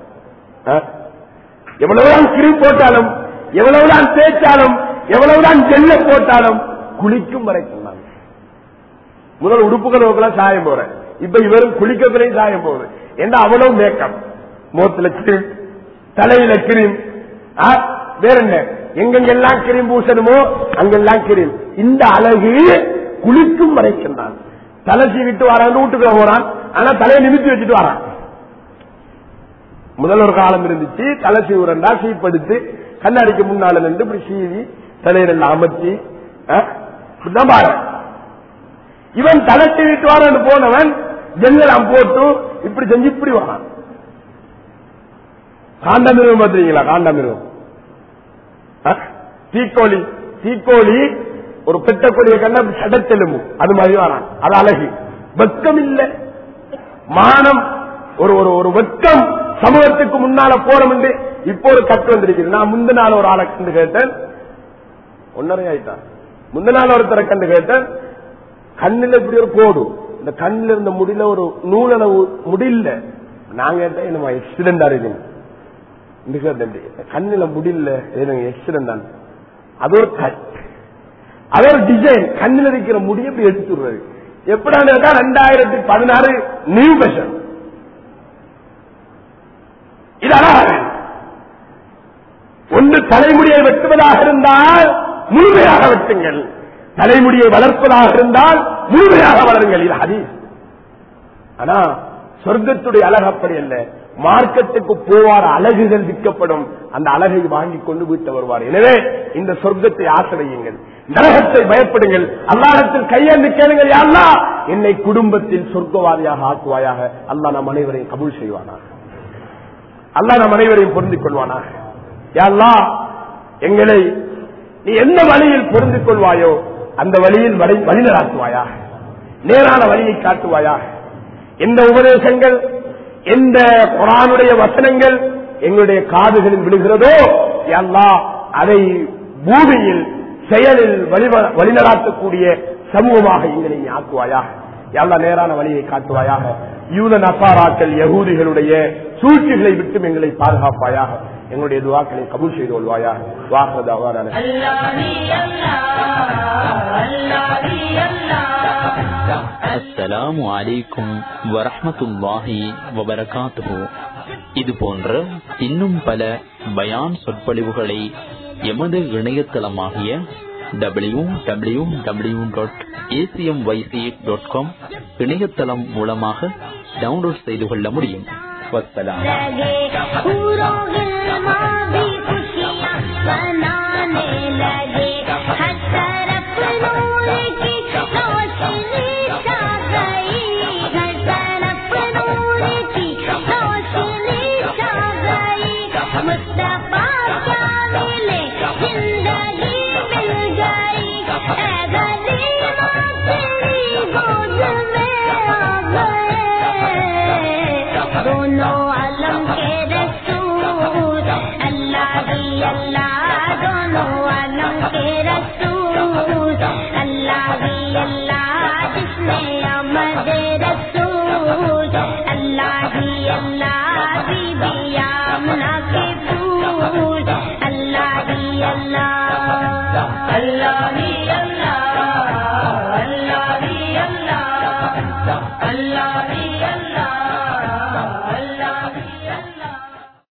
எவ்வளவுதான் கிரீம் போட்டாலும், எவ்வளவுதான் தேய்ச்சாலும், எவ்வளவுதான் ஜெல்ல போட்டாலும் குளிக்கும் வரைக்கும் முதல் உடுப்புகள் சாயம் போற. இப்ப இவரும் குளிக்கிறதுலையும் சாயம் போகுது. என்ன அவ்வளவு மேக்கப், முகத்துல கிரீம், தலையில கிரீம், வேற என்ன எங்கெங்கெல்லாம் கிரீம் பூசணுமோ அங்கெல்லாம் கிரீம். இந்த அழகு குளிக்கும் வரைக்கும் தான். தலை சீவிட்டு வரான், வீட்டுக்குள்ள போறான், ஆனா தலையை நிமித்தி வச்சுட்டு வரான். முதல் ஒரு காலம் இருந்துச்சு, தலை சீவுறா சீப்படுத்து கண்ணாடிக்கு முன்னால நின்று இப்படி சீவி தலையில அமர்த்தி இப்படிதான் பாரு. இவன் தலை சீவிட்டு வரான்னு போனவன் ஜெல்லாம் போட்டு இப்படி செஞ்சு இப்படி வரான். காண்டமிருகம் பாத்தீங்களா? காண்டமிருகம் தீக்கோழி. தீக்கோழி ஒரு பெட்டக்கோழியை கண்ட சடத்தெலும்பு அது மாதிரி வரான். அது அழகு. வெட்கம் இல்லை, மானம், ஒரு ஒரு வெட்கம் சமூகத்துக்கு முன்னால போறோம் என்று இப்போ ஒரு கட்டு வந்திருக்கிறது. நான் முந்த நாள் ஒரு ஆளை கண்டு கேட்டேன், 1.5 ஆயிட்டான். முந்த நாள் ஒருத்தரை கண்டு கேட்டேன், கண்ணில் இப்படி ஒரு கோடு, இந்த கண்ணில் இருந்த முடியல ஒரு நூலளவு முடியல. நான் கேட்டேன், என்னமா எக்ஸிடென்டா இருக்கு? கண்ணில முடியல, எக்ஸிடென்ட் தான். அது ஒரு கட், அது ஒரு டிசைன். கண்ணில் இருக்கிற முடிய இப்படி எடுத்துடுறது. எப்படான்னு 2016 நியூ ஃபேஷன். இது அழகாக ஒன்று தலைமுடியை வெட்டுவதாக இருந்தால் முழுமையாக வெட்டுங்கள், தலைமுடியை வளர்ப்பதாக இருந்தால் முழுமையாக வளருங்கள். இது ஹதீஸ். ஆனா சொர்க்கத்துடைய அழகு அப்படி அல்ல. மார்க்கெட்டுக்கு போவார், அழகுகள் விற்கப்படும், அந்த அழகை வாங்கி கொண்டு வீட்டு வருவார். எனவே இந்த சொர்க்கத்தை ஆசிரியுங்கள், நரகத்தை பயப்படுங்கள், அல்லாஹ்விடத்தில் கையேந்தி கேளுங்கள், யா அல்லாஹ் என்னை குடும்பத்தில் சொர்க்கவாதியாக ஆக்குவாயாக. அல்லாஹ் நம் அனைவரையும் கபூல் செய்வானாக. அல்லாஹ் நம் அனைவரையும் பொருந்திக் கொள்வானாக. யா அல்லாஹ் எங்களை நீ எந்த வழியில் பொருந்திக் கொள்வாயோ அந்த வழியில் வழிநடாத்துவாயாக, நேரான வழியை காட்டுவாயாக. எந்த உபதேசங்கள், எந்த குர்ஆனுடைய வசனங்கள் எங்களுடைய காதுகளில் விழுகிறதோ யா அல்லாஹ் அதை பூமியில் செயலில் வழிநடாத்தக்கூடிய சமூகமாக எங்களை ஆக்குவாயாக. யா அல்லாஹ் நேரான வழியை காட்டுவாயாக. யூத நசாராக்கள் யகூதிகளுடைய சூழ்ச்சிகளை விட்டும் எங்களை பாதுகாப்பாயாக. எங்களுடைய துஆக்களை கபூல் செய்து கொள்வாயாக. வாஹ்ர தஅவானா அஸ்ஸலாமு அலைக்கும் வரஹ்மத்துல்லாஹி வபரகாத்துஹு. இது போன்ற இன்னும் பல பயான் சொற்பொழிவுகளை எமது இணையதளமாகிய www.acmyc.com இணையதளம் மூலமாக டவுன்லோட் செய்து கொள்ள முடியும். வஸ்ஸலாம். दोनों आलम के रसूल अल्लाह ही अल्लाह, दोनों आलम के रसूल अल्लाह ही अल्लाह, जिसने आमद रसूल अल्लाह ही अल्लाह, बीबी आमना के फूल अल्लाह ही अल्लाह, अल्लाह ही अल्लाह, अल्लाह ही अल्लाह, अल्लाह